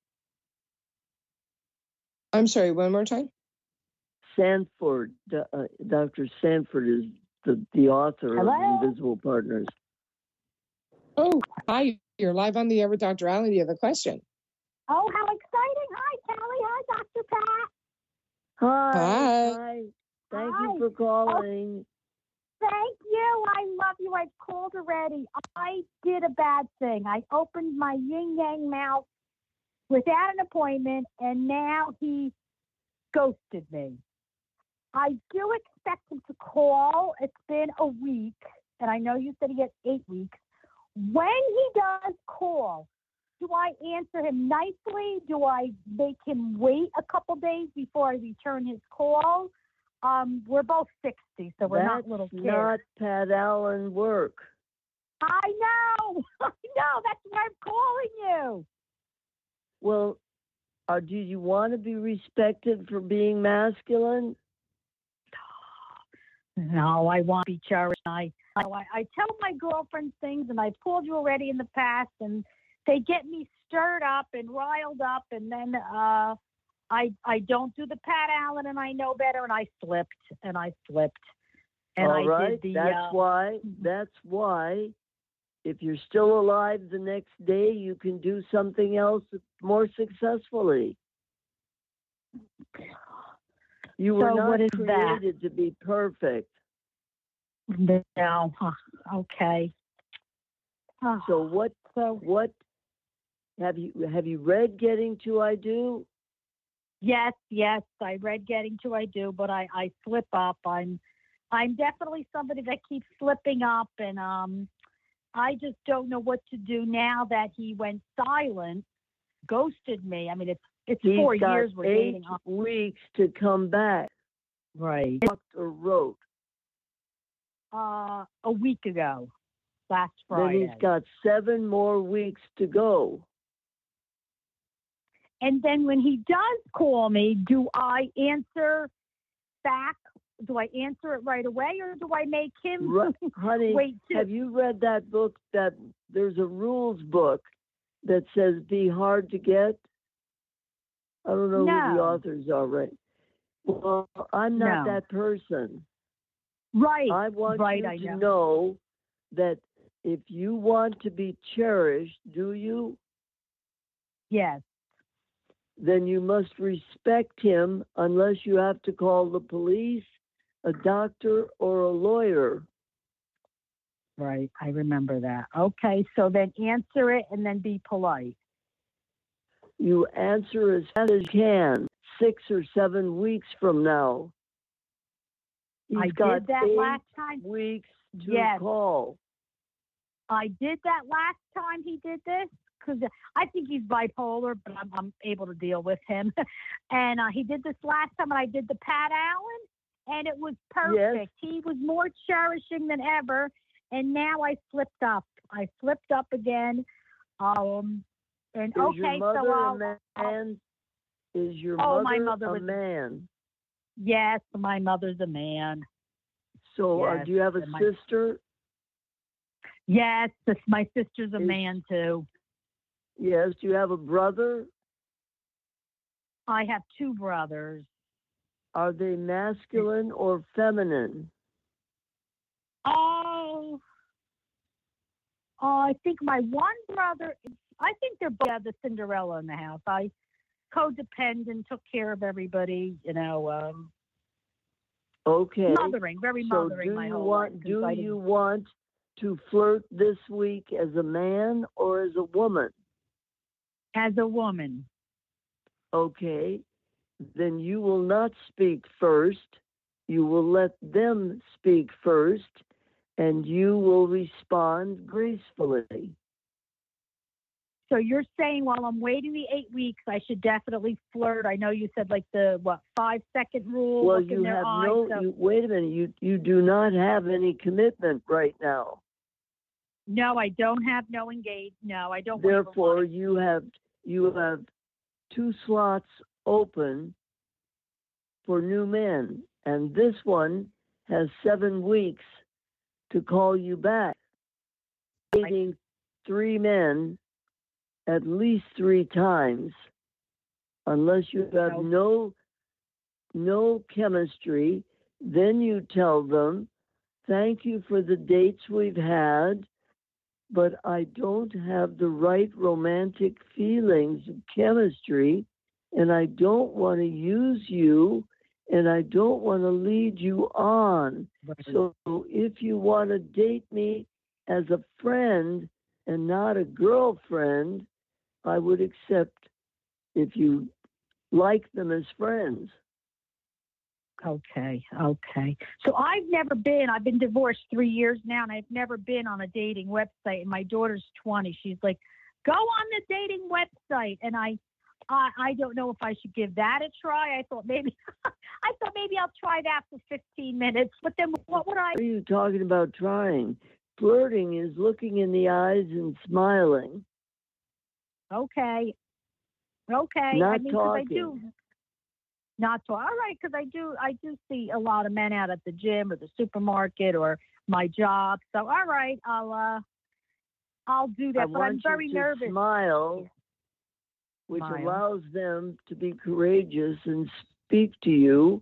I'm sorry, one more time? Sanford, Dr. Sanford is the author of Invisible Partners. Oh, hi. You're live on the air with Dr. Allen. Do you have a question? Oh, how exciting. Hi, Kelly. Hi, Dr. Pat. Hi. Thank you for calling. Thank you. I love you. I've called already. I did a bad thing. I opened my yin-yang mouth without an appointment, and now he ghosted me. I do expect him to call. It's been a week, and I know you said he had 8 weeks. When he does call, do I answer him nicely? Do I make him wait a couple days before I return his call? We're both 60, so we're not little kids. That's not Pat Allen work. I know. That's why I'm calling you. Well, do you want to be respected for being masculine? No, I want to be cherished. I tell my girlfriends things, and I've called you already in the past, and they get me stirred up and riled up, and then I don't do the Pat Allen, and I know better, and I slipped. And all right, that's why, if you're still alive the next day, you can do something else more successfully. You were not created to be perfect. No. Okay. So what have you read Getting to I Do? Yes, I read Getting to I Do, but I slip up. I'm definitely somebody that keeps slipping up, and I just don't know what to do now that he went silent, ghosted me. I mean, it's 4 years we're dating. 8 weeks to come back. Right. Talked or wrote? A week ago, last Friday. Then he's got 7 more weeks to go. And then when he does call me, do I answer back? Do I answer it right away, or do I make him honey, wait? Have you read that book? That there's a rules book that says "Be hard to get." I don't know who the authors are, right? Well, I'm not that person. Right. I want right, you I to know. know that if you want to be cherished, do you? Yes. Then you must respect him unless you have to call the police, a doctor, or a lawyer. Right. I remember that. Okay. So then answer it and then be polite. You answer as fast as you can, 6 or 7 weeks from now. He's I got did that 8 last time. weeks to Yes. call. I did that last time he did this because I think he's bipolar, but I'm able to deal with him. And he did this last time, and I did the Pat Allen, and it was perfect. Yes. He was more cherishing than ever, and now I flipped up. I flipped up again. And Is okay, your mother so a man? Is your my mother mother a was- man? yes, my mother's a man. So Yes, do you have a and my- sister? Yes, my sister's a Is- man too. Yes. Do you have a brother? I have 2 brothers. Are they masculine or feminine? Oh, I think my one brother, I think they're both the Cinderella in the house. I codependent, took care of everybody, Okay. mothering, very So mothering do my you whole want life. 'cause do I you didn't- want to flirt this week as a man or as a woman? as a woman. Okay. Then you will not speak first. You will let them speak first, and you will respond gracefully. So you're saying while I'm waiting the 8 weeks, I should definitely flirt. I know you said like the 5-second rule. Well, look in you their have eyes, no. so- Wait a minute. You do not have any commitment right now. No, I don't have no engaged. No, I don't. even Therefore, want you have 2 slots open for new men, and this one has 7 weeks to call you back. Dating 3 men at least 3 times, unless you have no chemistry. Then you tell them, "Thank you for the dates we've had, but I don't have the right romantic feelings and chemistry, and I don't want to use you, and I don't want to lead you on. Right. So if you want to date me as a friend and not a girlfriend, I would accept if you like them as friends." Okay. So I've been divorced 3 years now, and I've never been on a dating website. And my daughter's 20. She's like, go on the dating website. And I don't know if I should give that a try. I thought maybe I'll try that for 15 minutes. But then what would I? What are you talking about trying? Flirting is looking in the eyes and smiling. Okay. Not 'cause I do. talking. Not talk. All right, because I do see a lot of men out at the gym or the supermarket or my job. So all right, I'll do that. I But I'm want very you to nervous. smile, which Smile. allows them to be courageous and speak to you.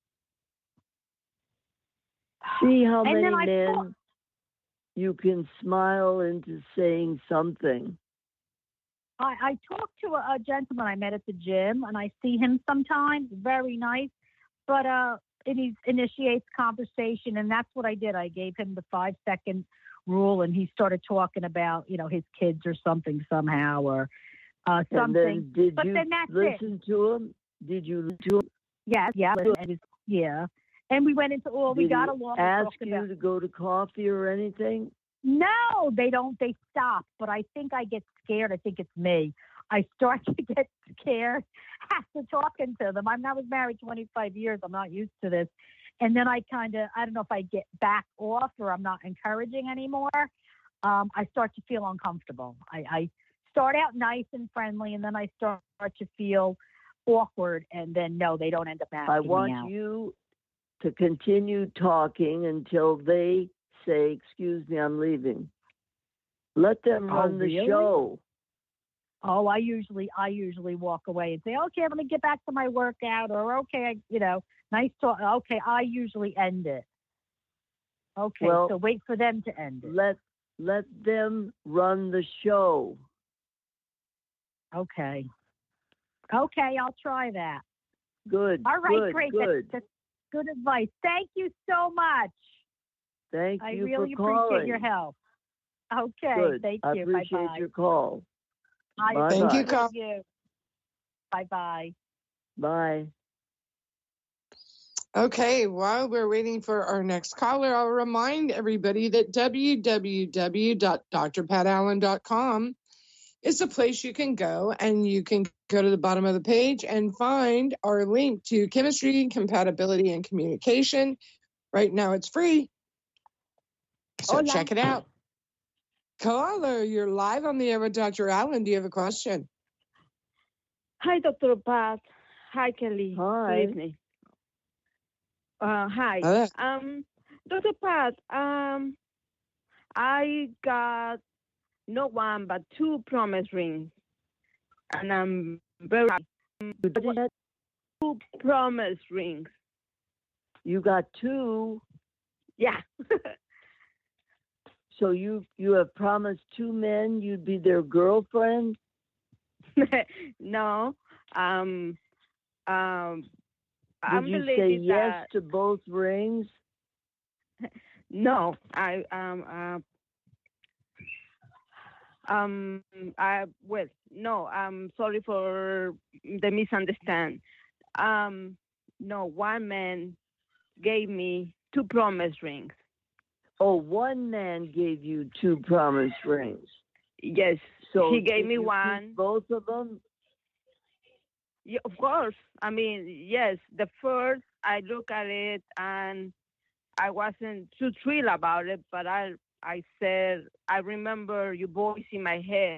See how And many then I men thought- you can smile into saying something. I talked to a gentleman I met at the gym, and I see him sometimes. Very nice, but and he initiates conversation, and that's what I did. I gave him the 5-second rule, and he started talking about his kids or something somehow or something. And then did But you then that's listen to him? Did you listen to him? Yeah. And we went into we Did got he along. We ask talked you about- to go to coffee or anything? No, they don't. They stop. But I think I get scared. I think it's me. I start to get scared after talking to them. I was married 25 years. I'm not used to this. And then I don't know if I get back off or I'm not encouraging anymore. I start to feel uncomfortable. I start out nice and friendly, and then I start to feel awkward. And then, no, they don't end up asking I me want out. you to continue talking until they say, "Excuse me, I'm leaving." Let them run the really? show. Oh, I usually walk away and say, okay, I'm going to get back to my workout, or okay, nice talk. Okay, I usually end it. Okay, Well, so wait for them to end it. Let them run the show. Okay. Okay, I'll try that. Good. All right, good, great. Good. That's good advice. Thank you so much. Thank I you really for calling. appreciate your help. Okay, Good. thank I you. appreciate Bye-bye. your call. I Bye-bye. Thank you, appreciate Carl. you. Bye-bye. Bye. Okay, while we're waiting for our next caller, I'll remind everybody that www.drpatallen.com is a place you can go, and you can go to the bottom of the page and find our link to chemistry, compatibility, and communication. Right now it's free, so Hola. check it out. Caller, you're live on the air with Dr. Allen. Do you have a question? Hi, Dr. Pat. Hi, Kelly. Hi. Good evening. Hi. Hello. Dr. Pat, I got not one but 2 promise rings, and I'm very happy. What is that? 2 promise rings. You got 2. Yeah. So you have promised 2 men you'd be their girlfriend? No. I'm Did you the say lady yes that to both rings? no. Well, no. I'm sorry for the misunderstand. No. One man gave me 2 promise rings. Oh, one man gave you 2 promise rings. Yes. So he gave did me you keep one. both of them? Yeah, of course. I mean, yes. The first, I look at it and I wasn't too thrilled about it, but I said, I remember your voice in my head.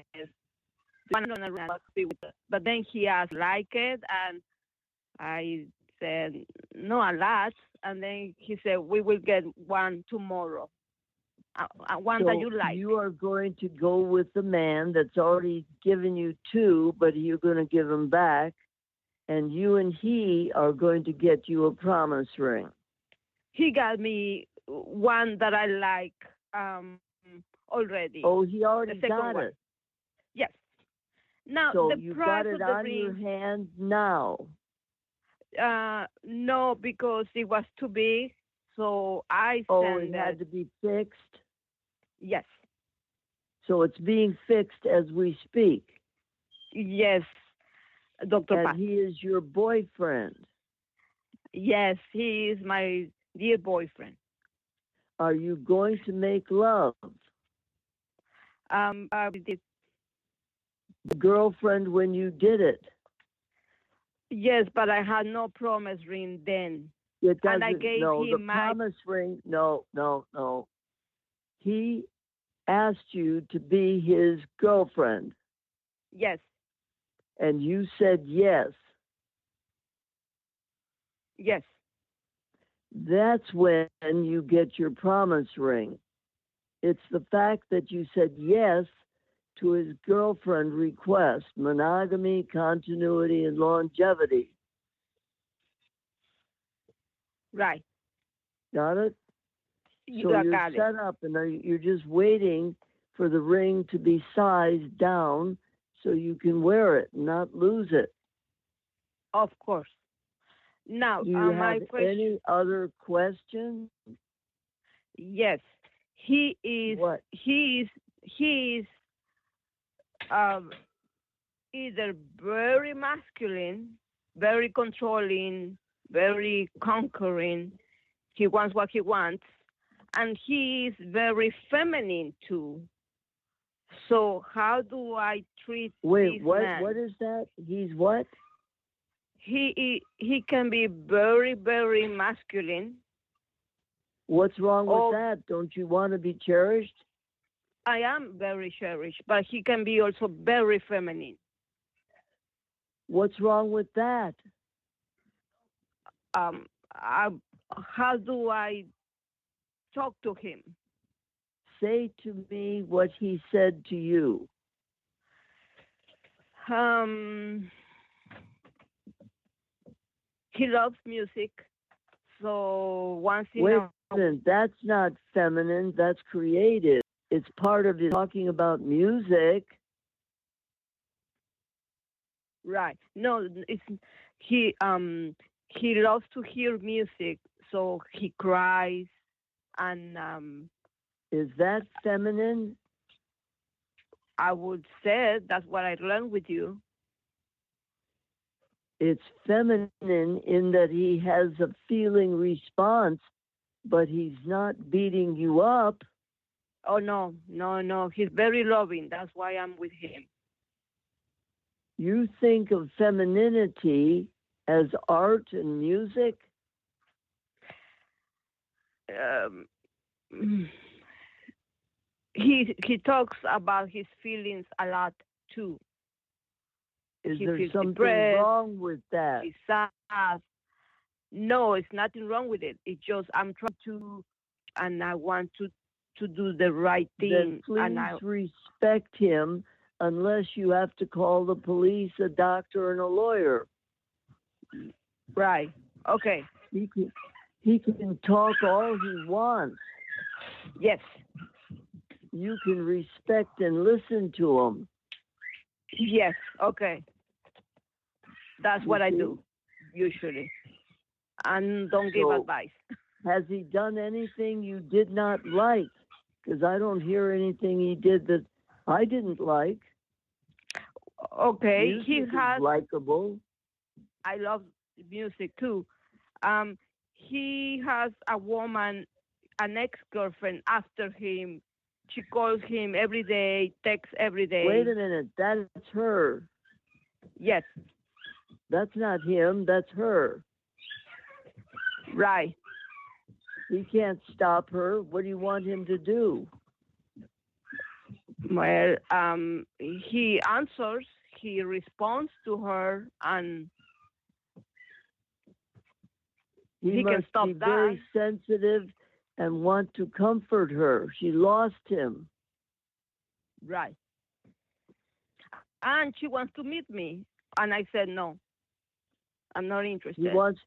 But then he asked, like it? And I said, no, a lot. And then he said, we will get one tomorrow. One that you like. You are going to go with the man that's already given you 2, but you're going to give them back, and you and he are going to get you a promise ring. He got me one that I like already. Oh, he already got one. it. Yes. Now So the you price got it of the on ring, your hand now. no, because it was too big, so I Oh, sent it had to be fixed. Yes. So it's being fixed as we speak. Yes, Dr. And Pat. he is your boyfriend. Yes, he is my dear boyfriend. Are you going to make love? The girlfriend when you did it. Yes, but I had no promise ring then. It doesn't. And I gave no, him the my promise ring. No. He asked you to be his girlfriend. Yes. And you said yes. Yes. That's when you get your promise ring. It's the fact that you said yes to his girlfriend request, monogamy, continuity, and longevity. Right. Got it? So I you're got set it. up, and you're just waiting for the ring to be sized down so you can wear it and not lose it. Of course. Now, do you my have question. any other questions? Yes, he is. What? He is either very masculine, very controlling, very conquering. He wants what he wants, and he is very feminine too. So how do I treat Wait, this what? man? What is that? He's what? He can be very, very masculine. What's wrong with that? Don't you want to be cherished? I am very cherished, but he can be also very feminine. What's wrong with that? How do I talk to him? Say to me what he said to you. He loves music, So once in Wait a a minute, that's not feminine, that's creative. It's part of it talking about music. right. No, it's he loves to hear music, so he cries and Is that feminine? I would say that's what I learned with you. It's feminine in that he has a feeling response, but he's not beating you up. Oh no. He's very loving. That's why I'm with him. You think of femininity as art and music? He talks about his feelings a lot too. Is He there feels something depressed. wrong with that? He's sad. No, it's nothing wrong with it. It's just I'm trying to, and I want to do the right Then thing. please And I, respect him unless you have to call the police, a doctor, and a lawyer. right. Okay. He can talk all he wants. Yes. You can respect and listen to him. Yes. Okay. That's what I Okay. do usually, and don't give So- advice. Has he done anything you did not like? Because I don't hear anything he did that I didn't like. Okay. Music He is has. likable. I love music too. He has a woman, an ex-girlfriend after him. She calls him every day, texts every day. Wait a minute, that's her. Yes, That's not him, that's her. right. He can't stop her. What do you want him to do? Well, he answers, he responds to her, and He can must stop be that. very sensitive and want to comfort her. She lost him. right. And she wants to meet me, and I said no. I'm not interested.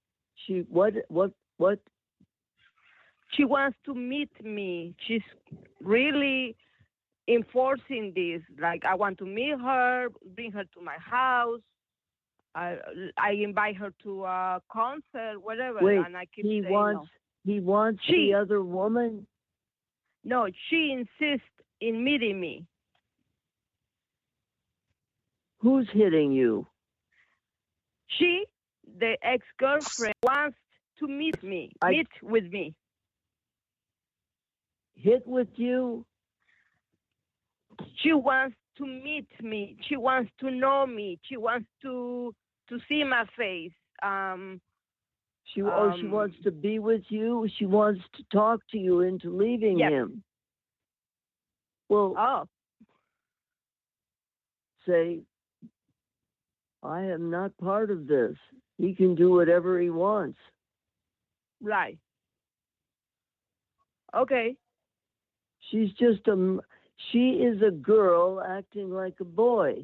What? She wants to meet me. She's really enforcing this. Like, I want to meet her, bring her to my house. I invite her to a concert, whatever, Wait, and I keep he saying wants She- the other woman? no. No, she insists in meeting me. Who's hitting you? She, the ex-girlfriend, wants to meet with me. Hit with you? She wants to meet me. She wants to know me. She wants to see my face. She wants to be with you. She wants to talk to you into leaving Yes. him. Well, Oh, say, I am not part of this. He can do whatever he wants. right. Okay. She is a girl acting like a boy.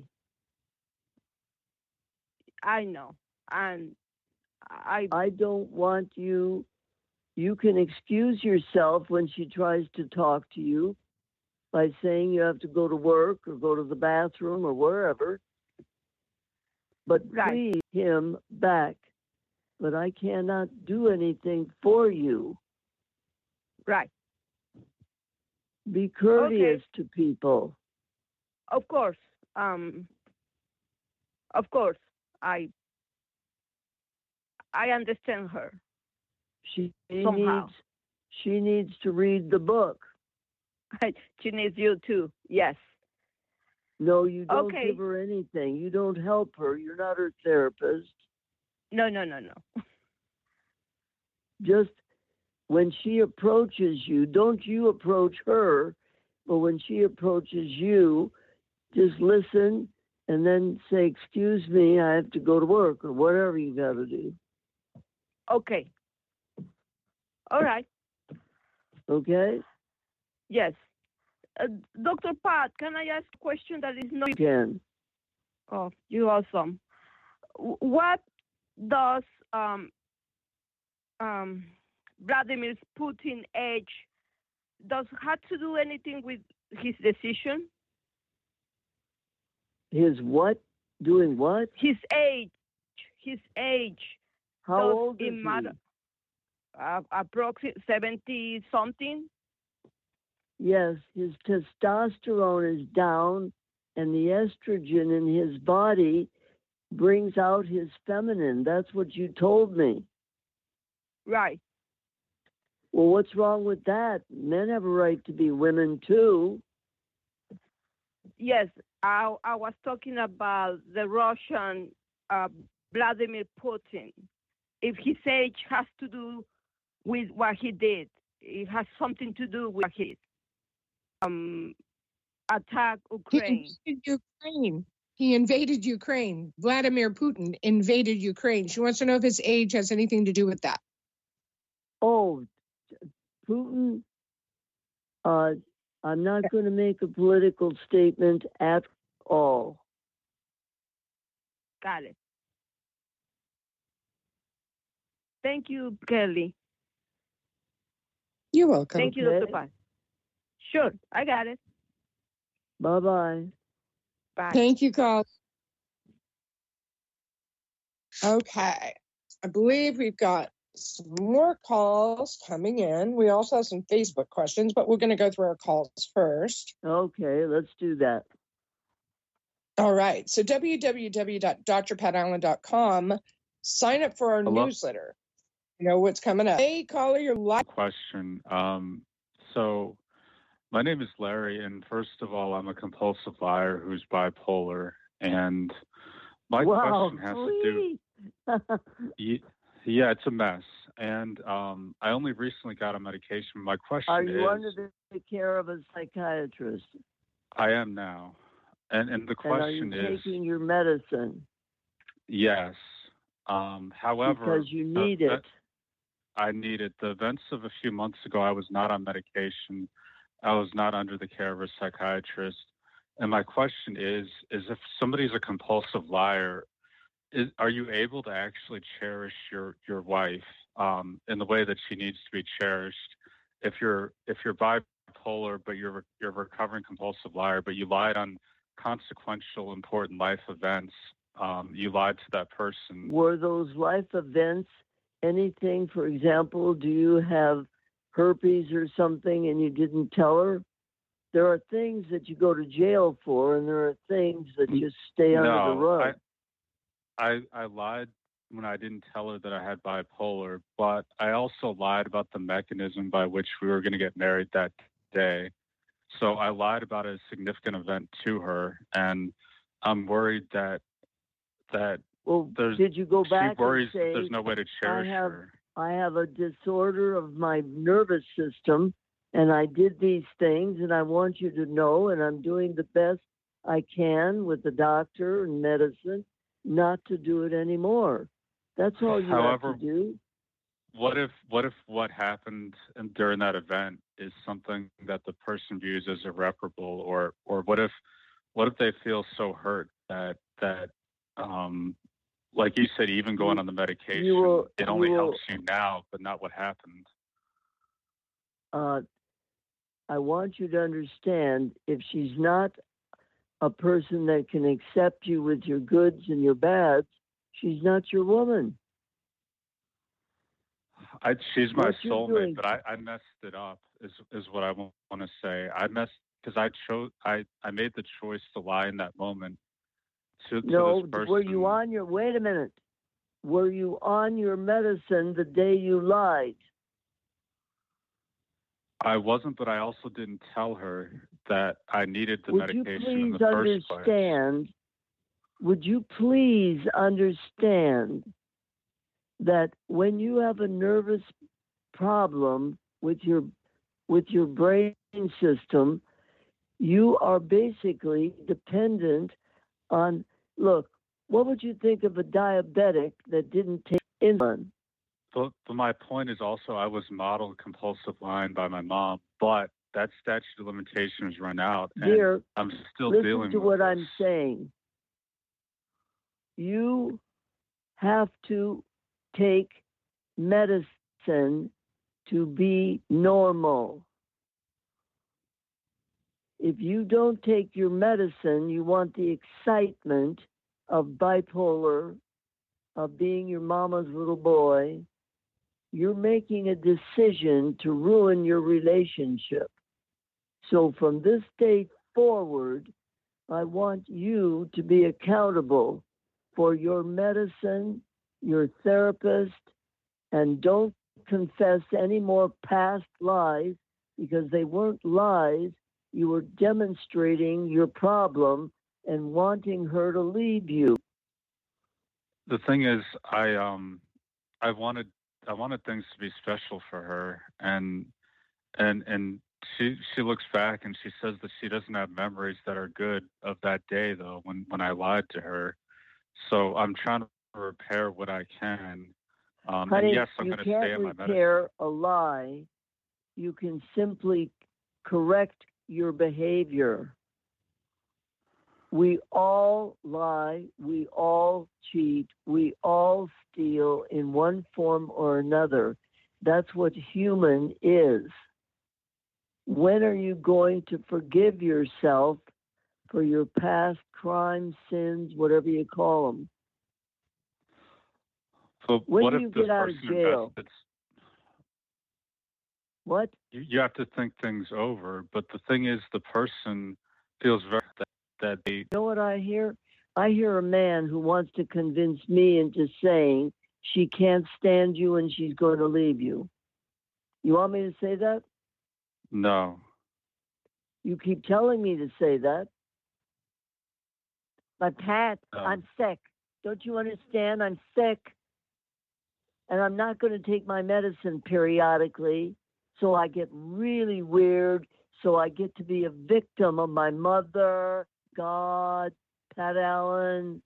I know. And I don't want you. You can excuse yourself when she tries to talk to you by saying you have to go to work or go to the bathroom or wherever. But Right. please him back. But I cannot do anything for you. right. Be courteous to people. Of course. Of course. I understand her. She Somehow. needs to read the book. She needs you too. Yes. No, you don't Okay. give her anything. You don't help her. You're not her therapist. No. Just when she approaches you, don't you approach her, but when she approaches you, just listen and then say, excuse me, I have to go to work or whatever you got to do. Okay. All right. Okay? Yes. Dr. Pat, can I ask a question that is not... You can. Oh, you're awesome. What does Vladimir Putin's age does have to do anything with his decision? His what? Doing what? His age. His age. How does old it is matter? Approximately 70 something. Yes, his testosterone is down, and the estrogen in his body brings out his feminine. That's what you told me. Right. Well, what's wrong with that? Men have a right to be women too. Yes, I was talking about the Russian Vladimir Putin. If his age has to do with what he did, it has something to do with his attack Ukraine. He invaded Ukraine. Vladimir Putin invaded Ukraine. She wants to know if his age has anything to do with that. Oh, Putin, I'm not going to make a political statement at all. Got it. Thank you, Kelly. You're welcome. Thank you, Dr. Paz. Sure, I got it. Bye-bye. Bye. Thank you, Carl. Okay. I believe we've got some more calls coming in. We also have some Facebook questions, but we're going to go through our calls first. Okay, let's do that. All right. So www.drpatallen.com. Sign up for our newsletter. You know what's coming up. Hey, caller, your live question. So my name is Larry, and first of all, I'm a compulsive liar who's bipolar, and my question has to do. Yeah, it's a mess, and I only recently got a medication. My question Are is: you under the care of a psychiatrist? I am now, and the question and are you is: taking your medicine? Yes. However, because you need it. I need it. The events of a few months ago, I was not on medication. I was not under the care of a psychiatrist. And my question is if somebody's a compulsive liar, are you able to actually cherish your wife in the way that she needs to be cherished? If you're bipolar, but you're a recovering compulsive liar, but you lied on consequential, important life events, you lied to that person. Were those life events anything? For example, do you have herpes or something and you didn't tell her? There are things that you go to jail for, and there are things that just stay under the rug. I lied when I didn't tell her that I had bipolar, but I also lied about the mechanism by which we were going to get married that day. So I lied about a significant event to her, and I'm worried that did you go back she worries and say, that there's no way to cherish her? I have a disorder of my nervous system, and I did these things, and I want you to know, and I'm doing the best I can with the doctor and medicine not to do it anymore. That's all you have to do. What if what happened during that event is something that the person views as irreparable, or what if they feel so hurt that like you said, even going on the medication, it only helps you now, but not what happened. I want you to understand, if she's not a person that can accept you with your goods and your bads, she's not your woman. She's my soulmate, but I messed it up, is what I want to say. I messed because I made the choice to lie in that moment to this person. Were you on your, wait a minute, were you on your medicine the day you lied? I wasn't, but I also didn't tell her that I needed the medication in the first place. Would you please understand that when you have a nervous problem with your brain system, you are basically dependent on, look, what would you think of a diabetic that didn't take insulin? But my point is also I was modeled compulsive lying by my mom, but that statute of limitations run out, and Dear, I'm still dealing with listen to what this. I'm saying. You have to take medicine medicine to be normal. If you don't take your medicine, you want the excitement of bipolar, of being your mama's little boy, you're making a decision to ruin your relationship. So from this day forward, I want you to be accountable for your medicine, your therapist, and don't confess any more past lies because they weren't lies. You were demonstrating your problem and wanting her to leave you. The thing is, I wanted things to be special for her, and she looks back and she says that she doesn't have memories that are good of that day though when I lied to her. So I'm trying to repair what I can. Honey, and yes, I'm going to stay in my medicine. You can't medicine. repair a lie. You can simply correct your behavior. We all lie, we all cheat, we all steal in one form or another. That's what human is. When are you going to forgive yourself for your past crimes, sins, whatever you call them? So when what do if you this get out of person jail? What? You have to think things over, but the thing is, the person feels very that they. You know what I hear? I hear a man who wants to convince me into saying she can't stand you and she's going to leave you. You want me to say that? No. You keep telling me to say that. But Pat, I'm sick. Don't you understand? I'm sick. And I'm not going to take my medicine periodically. So I get really weird. So I get to be a victim of my mother, God, Pat Allen.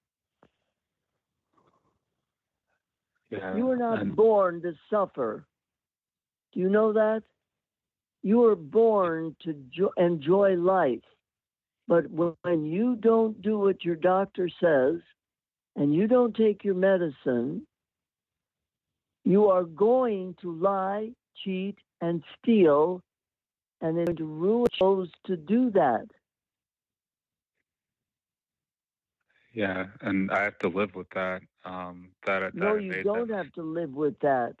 Yeah, you were not born to suffer. Do you know that? You were born to enjoy life. But when you don't do what your doctor says and you don't take your medicine, you are going to lie, cheat, and steal, and then to ruin those to do that. Yeah, and I have to live with that. No, you don't have to live with that.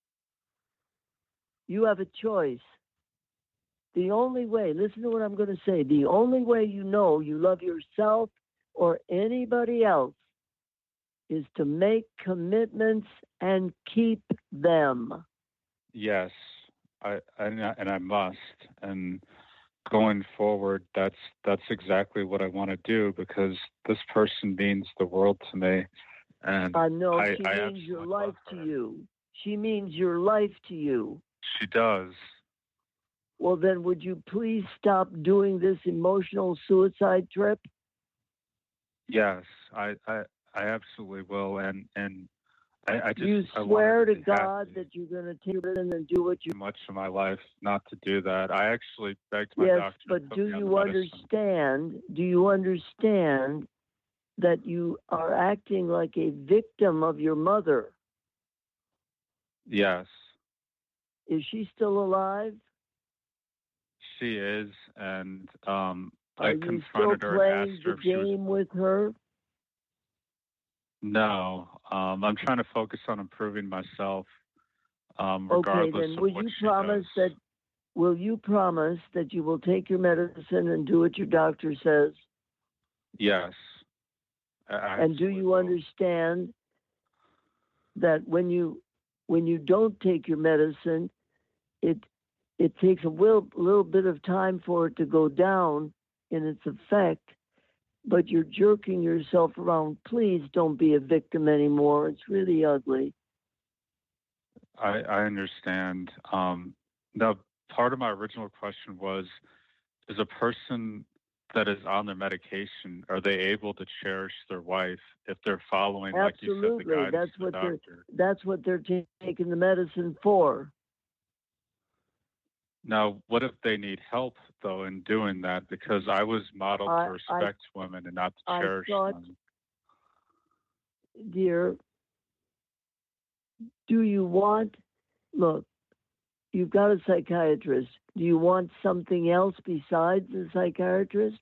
You have a choice. The only way, listen to what I'm going to say, the only way you know you love yourself or anybody else is to make commitments and keep them. Yes, I must. And going forward, that's exactly what I want to do because this person means the world to me. And I know she means your life to you. She means your life to you. She does. Well, then would you please stop doing this emotional suicide trip? Yes, I absolutely will. And I just you swear to God that you're going to take it and do what you much of my life not to do that. I actually begged my yes, doctor. But to do put me on you the medicine. understand? Do you understand that you are acting like a victim of your mother? Yes. Is she still alive? She is, and Are I you confronted still her playing and asked her the if she was. game with her? No, I'm trying to focus on improving myself. Okay, then of will what you she promise does. that? Will you promise that you will take your medicine and do what your doctor says? Yes. And do you understand that when you don't take your medicine, it takes a little bit of time for it to go down in its effect, but you're jerking yourself around. Please don't be a victim anymore. It's really ugly. I understand. Now, part of my original question was, is a person that is on their medication, are they able to cherish their wife if they're following, like you said, the guidance of the doctor? That's what they're taking the medicine for. Now, what if they need help, though, in doing that? Because I was modeled to respect women and not to cherish them. Dear, do you want Look, you've got a psychiatrist. Do you want something else besides a psychiatrist?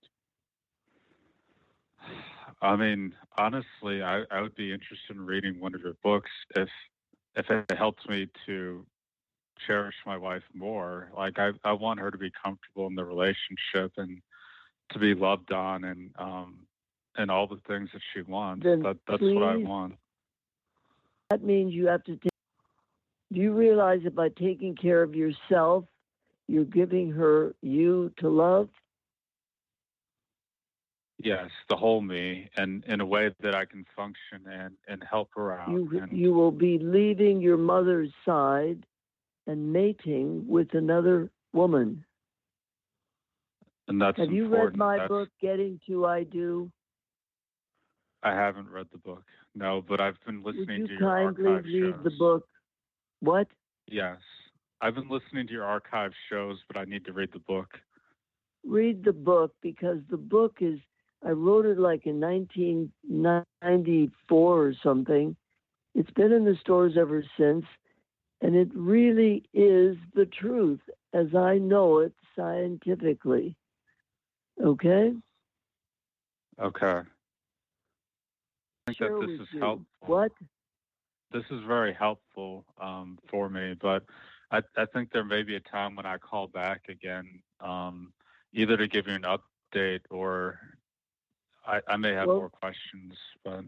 I mean, honestly, I would be interested in reading one of your books if it helps me to cherish my wife more. Like I want her to be comfortable in the relationship and to be loved on and all the things that she wants. Then That's what I please, want. that means you have to take. Do you realize that by taking care of yourself, you're giving her you to love? Yes, the whole me, and in a way that I can function and help her out. You will be leaving your mother's side and mating with another woman. And that's Have you important. read my book, Getting to I Do? I haven't read the book, no, but I've been listening to your archive shows. Would you kindly read the book? What? Yes. I've been listening to your archive shows, but I need to read the book. Read the book, because the book is, I wrote it like in 1994 or something. It's been in the stores ever since, and it really is the truth as I know it scientifically. Okay? Okay. I think that this is helpful. What? This is very helpful for me, but I think there may be a time when I call back again, either to give you an update or I may have more questions. But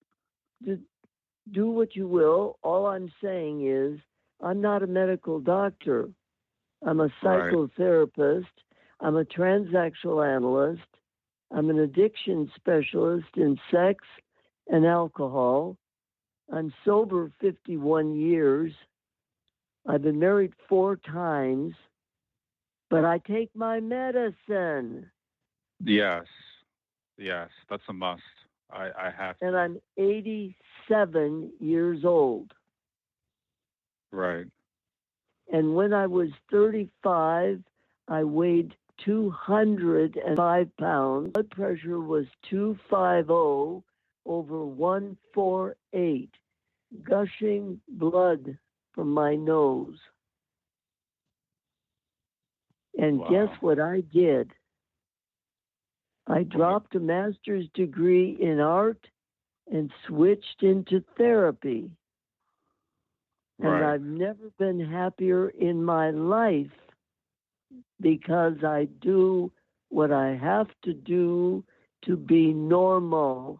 do what you will. All I'm saying is I'm not a medical doctor. I'm a psychotherapist. I'm a transactional analyst. I'm an addiction specialist in sex and alcohol. I'm sober 51 years. I've been married 4 times, but I take my medicine. Yes, that's a must. I have to. And I'm 87 years old. Right. And when I was 35, I weighed 205 pounds. Blood pressure was 250 over 148, gushing blood from my nose. And guess what I did? I dropped a master's degree in art and switched into therapy. And I've never been happier in my life because I do what I have to do to be normal.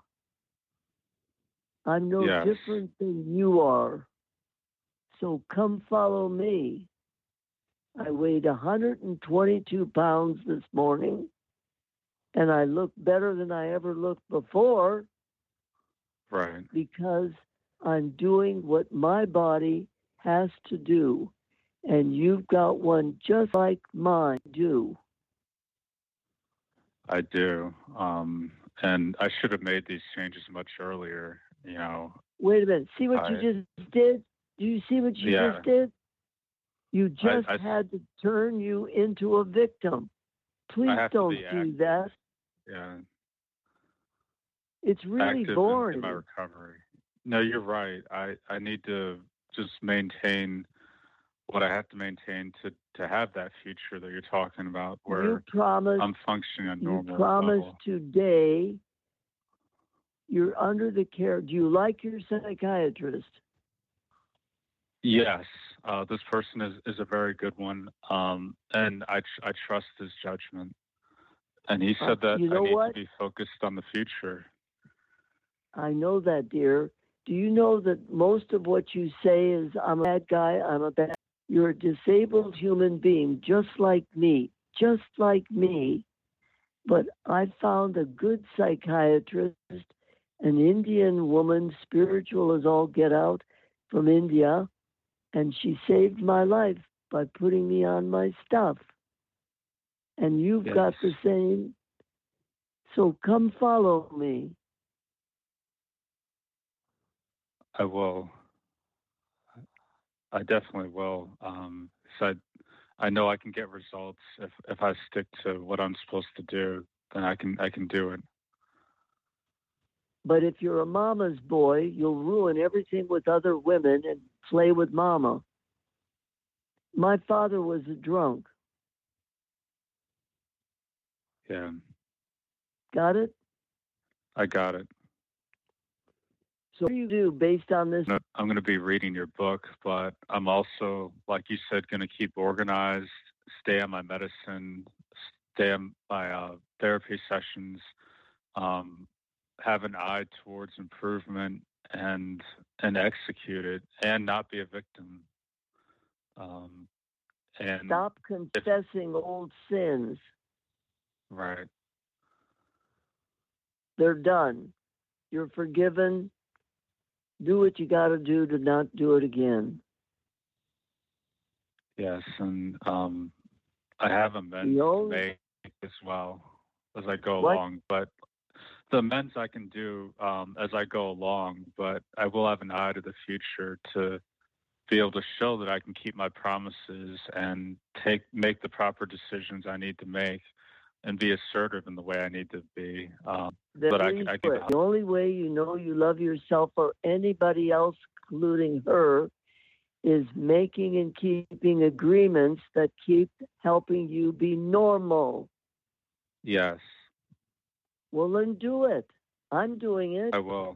I'm no different than you are. So come follow me. I weighed 122 pounds this morning, and I look better than I ever looked before. Right. Because I'm doing what my body has to do. And you've got one just like mine do. I do. And I should have made these changes much earlier, you know. Wait a minute. See what you just did? Do you see what you just did? You just had to turn you into a victim. Please don't do that. Yeah. It's really active boring. In my recovery. No, you're right. I need to just maintain what I have to maintain to have that future that you're talking about, where I'm functioning on normal. You promised today you're under the care. Do you like your psychiatrist? Yes, this person is a very good one, and I trust his judgment. And he said that I need to be focused on the future. I know that, dear. Do you know that most of what you say is, I'm a bad guy, I'm a bad... You're a disabled human being, just like me. But I found a good psychiatrist, an Indian woman, spiritual as all get out, from India, and she saved my life by putting me on my stuff. And you've got the same. So come follow me. I will. I definitely will. So I know I can get results if I stick to what I'm supposed to do. Then I can do it. But if you're a mama's boy, you'll ruin everything with other women and play with mama. My father was a drunk. Yeah, Got it? I got it. So what do you do based on this? I'm going to be reading your book, but I'm also, like you said, going to keep organized, stay on my medicine, stay on my therapy sessions, have an eye towards improvement and execute it, and not be a victim. And Stop confessing old sins. Right. They're done. You're forgiven. Do what you got to do to not do it again. Yes, and I have amends to make as well as I go along. But the amends I can do as I go along, but I will have an eye to the future to be able to show that I can keep my promises and make the proper decisions I need to make and be assertive in the way I need to be. But I can the only way you know you love yourself or anybody else, including her, is making and keeping agreements that keep helping you be normal. Yes. Well, then do it. I'm doing it. I will.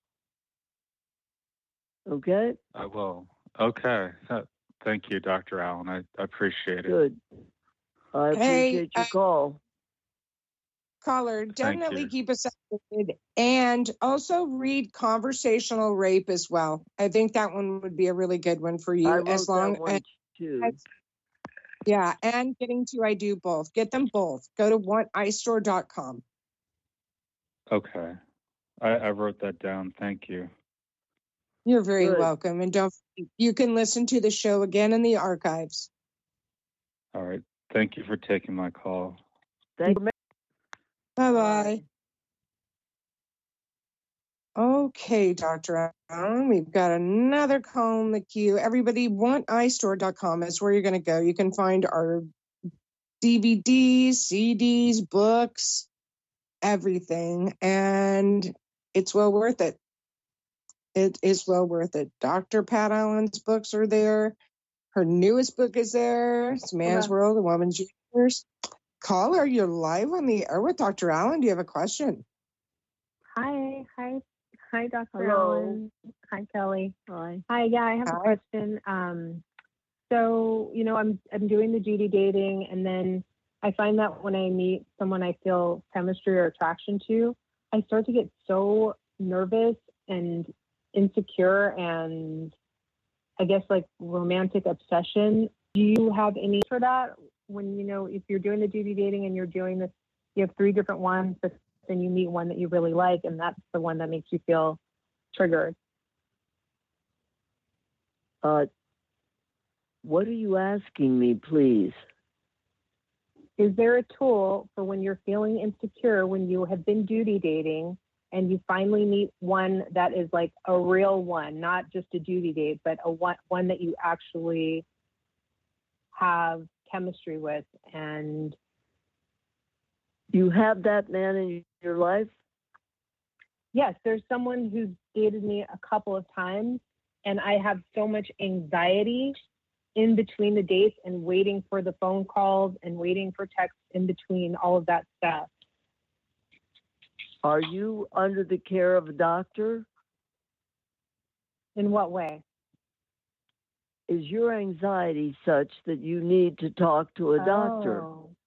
Okay? I will. Okay. Thank you, Dr. Allen. I appreciate it. Good. I appreciate your call. Caller, definitely keep us updated, and also read Conversational Rape as well. I think that one would be a really good one for you. I wrote that one too. Yeah, and Getting to I Do both. Get them both. Go to whatiStore.com. Okay. I wrote that down. Thank you. You're very welcome. And you can listen to the show again in the archives. All right. Thank you for taking my call. Thank you. Bye-bye. Okay, Dr. Allen, we've got another call in the queue. Everybody, whatiStore.com is where you're going to go. You can find our DVDs, CDs, books, everything. And it's well worth it. It is well worth it. Dr. Pat Allen's books are there. Her newest book is there. It's Man's World, A Woman's Universe. Caller, you're live on the air with Dr. Allen. Do you have a question? Hi, Dr. Hello. Allen. Hi, Kelly. Hi. Hi, yeah, I have a question. So, I'm doing the duty dating, and then I find that when I meet someone I feel chemistry or attraction to, I start to get so nervous and insecure and I guess like romantic obsession. Do you have any for that? When, if you're doing the duty dating and you're doing this, you have 3 different ones, but then you meet one that you really like, and that's the one that makes you feel triggered. What are you asking me, please? Is there a tool for when you're feeling insecure, when you have been duty dating and you finally meet one that is like a real one, not just a duty date, but one that you actually have chemistry with? And you have that man in your life? Yes, there's someone who's dated me a couple of times, and I have so much anxiety in between the dates and waiting for the phone calls and waiting for texts in between all of that stuff. Are you under the care of a doctor? In what way? Is your anxiety such that you need to talk to a doctor?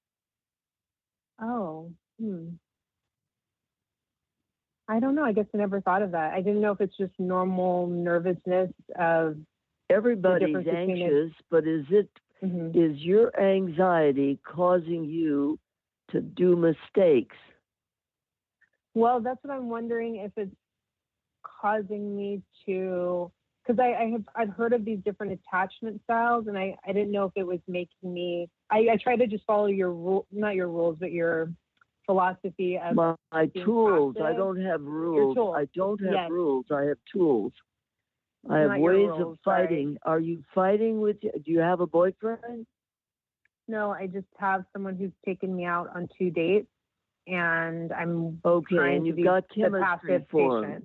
I don't know. I guess I never thought of that. I didn't know if it's just normal nervousness of everybody's anxious, but is your anxiety causing you to do mistakes? Well, that's what I'm wondering, if it's causing me to, because I've heard of these different attachment styles, and I didn't know if it was making me. I try to just follow not your rules, but your philosophy of my tools. Passive. I don't have rules. I don't have rules. I have tools. I have Not ways rules, of fighting. Right? Are you fighting with? Do you have a boyfriend? No, I just have someone who's taken me out on 2 dates, and I'm okay. trying And to you've be got the chemistry passive for patient. him.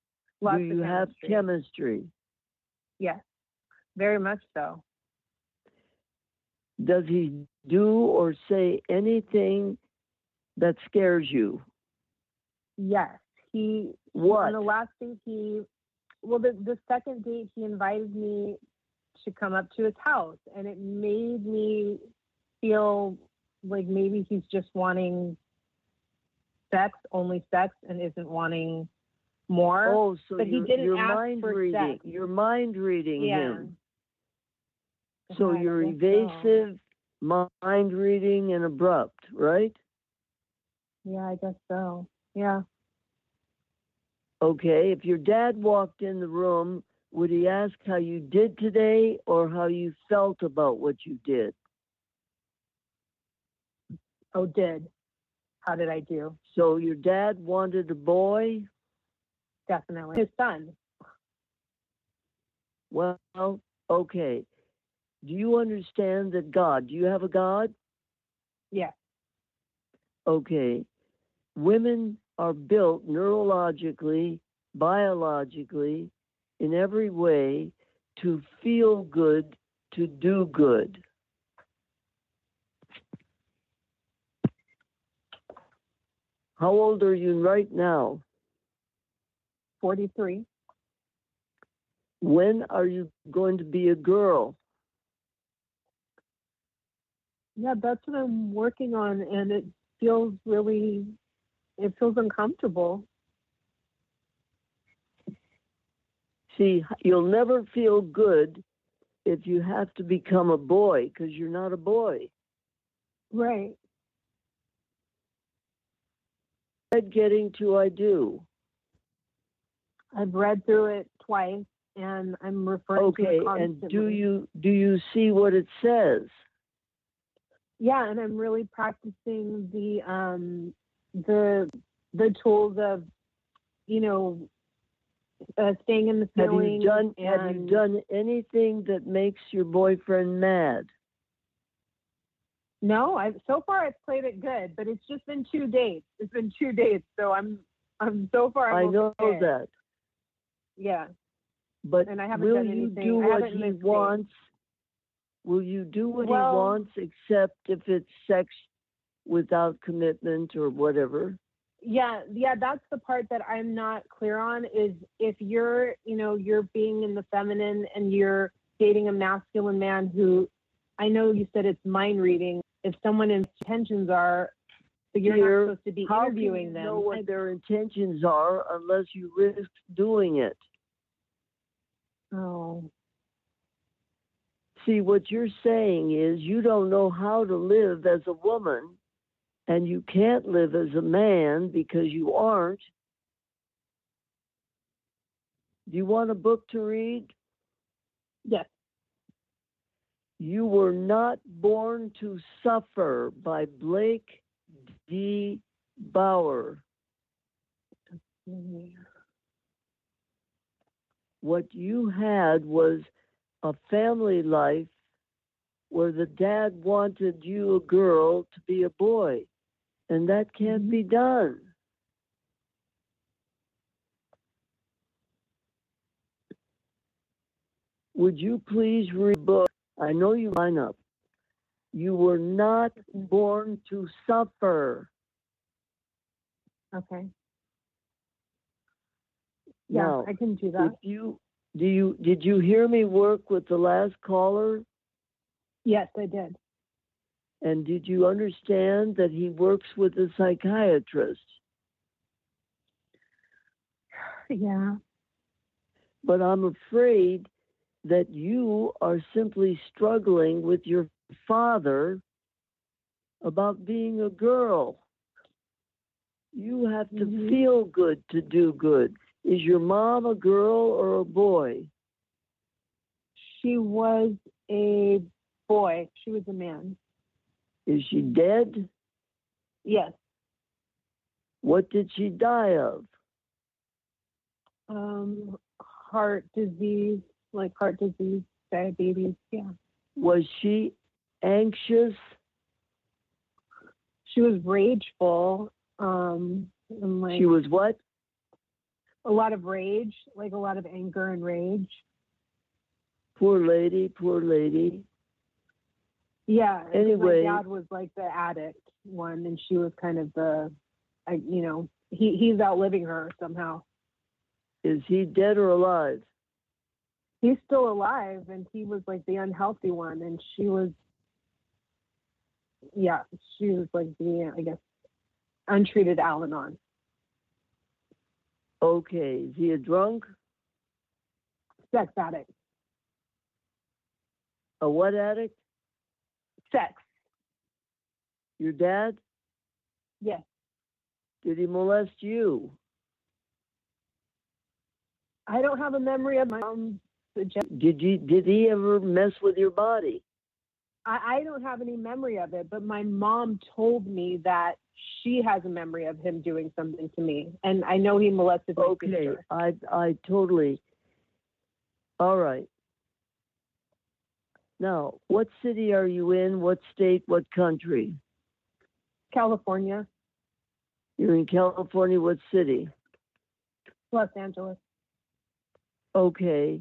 Lots do you of have chemistry? Yes, very much so. Does he do or say anything that scares you? Yes. He What? On the last date, the second date, he invited me to come up to his house, and it made me feel like maybe he's just wanting sex, only sex, and isn't wanting more. Oh, so but he didn't you're ask mind for reading. sex. You're mind reading him. So God, you're I guess evasive, mind reading, and abrupt, right? Yeah, I guess so. Yeah. Okay. If your dad walked in the room, would he ask how you did today or how you felt about what you did? Oh, did. How did I do? So your dad wanted a boy? Definitely. His son. Well, okay. Do you understand that God, do you have a God? Yeah. Okay. Women are built neurologically, biologically, in every way to feel good, to do good. How old are you right now? 43. When are you going to be a girl? Yeah, that's what I'm working on, and it feels uncomfortable. See, you'll never feel good if you have to become a boy, because you're not a boy. Right. Getting to I Do. I've read through it twice, and I'm referring to it constantly. And do you see what it says? Yeah, and I'm really practicing the tools of, staying in the feeling. Have you done anything that makes your boyfriend mad? No, so far I've played it good, but it's just been 2 dates. It's been 2 dates, so I'm so far. I know okay. that. Yeah. But and I haven't will done you anything. do I what haven't he missed wants? Will you do what he Well- wants, except if it's sex without commitment or whatever? Yeah, that's the part that I'm not clear on, is if you're being in the feminine and you're dating a masculine man who, I know you said it's mind reading, if someone's intentions are, so you're not supposed to be interviewing them. How can you know what their intentions are unless you risk doing it? Oh. See, what you're saying is you don't know how to live as a woman, and you can't live as a man because you aren't. Do you want a book to read? Yes. You Were Not Born to Suffer by Blake D. Bauer. What you had was a family life where the dad wanted you, a girl, to be a boy, and that can't be done. Would you please read the book? I know you line up. You Were Not Born to Suffer. Okay. Yeah, Now, I can do that. Did you hear me work with the last caller? Yes, I did. And did you understand that he works with a psychiatrist? Yeah. But I'm afraid that you are simply struggling with your father about being a girl. You have to feel good to do good. Is your mom a girl or a boy? She was a boy. She was a man. Is she dead? Yes. What did she die of? Heart disease, diabetes. Yeah. Was she anxious? She was rageful. She was what? A lot of rage, like a lot of anger and rage. Poor lady, poor lady. Yeah. because Anyway. my dad was like the addict one, and she was kind of the, he's outliving her somehow. Is he dead or alive? He's still alive, and he was like the unhealthy one, and she was like the, I guess, untreated Al-Anon. Okay. Is he a drunk? Sex addict. A what addict? Sex. Your dad? Yes. Did he molest you? I don't have a memory of my mom. Did he ever mess with your body? I don't have any memory of it, but my mom told me that she has a memory of him doing something to me, and I know he molested my sister. I totally. All right. Now, what city are you in? What state? What country? California. You're in California. What city? Los Angeles. Okay.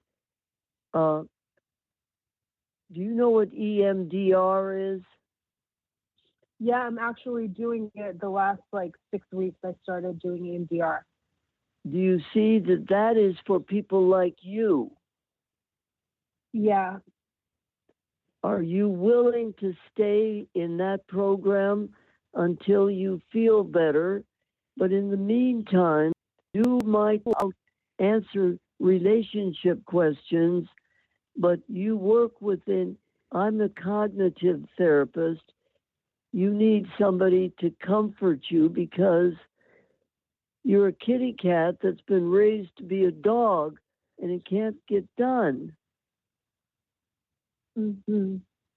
Do you know what EMDR is? Yeah, I'm actually doing it the last 6 weeks. I started doing EMDR. Do you see that is for people like you? Yeah. Are you willing to stay in that program until you feel better? But in the meantime, you might answer relationship questions, but you work within, I'm a cognitive therapist. You need somebody to comfort you because you're a kitty cat that's been raised to be a dog and it can't get done. Mm-hmm.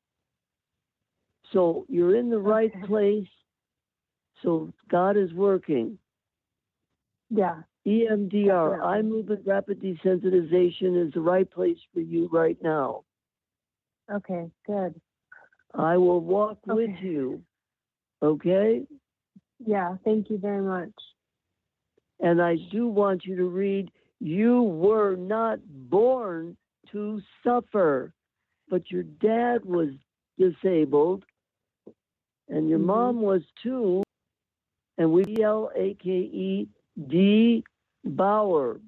So you're in the right place. So God is working. Yeah. EMDR, Definitely. eye movement rapid desensitization, is the right place for you right now. Okay, good. I will walk with you. Okay? Yeah, thank you very much. And I do want you to read, you were not born to suffer, but your dad was disabled and your mom was too. And we L-A-K-E-D Bauer,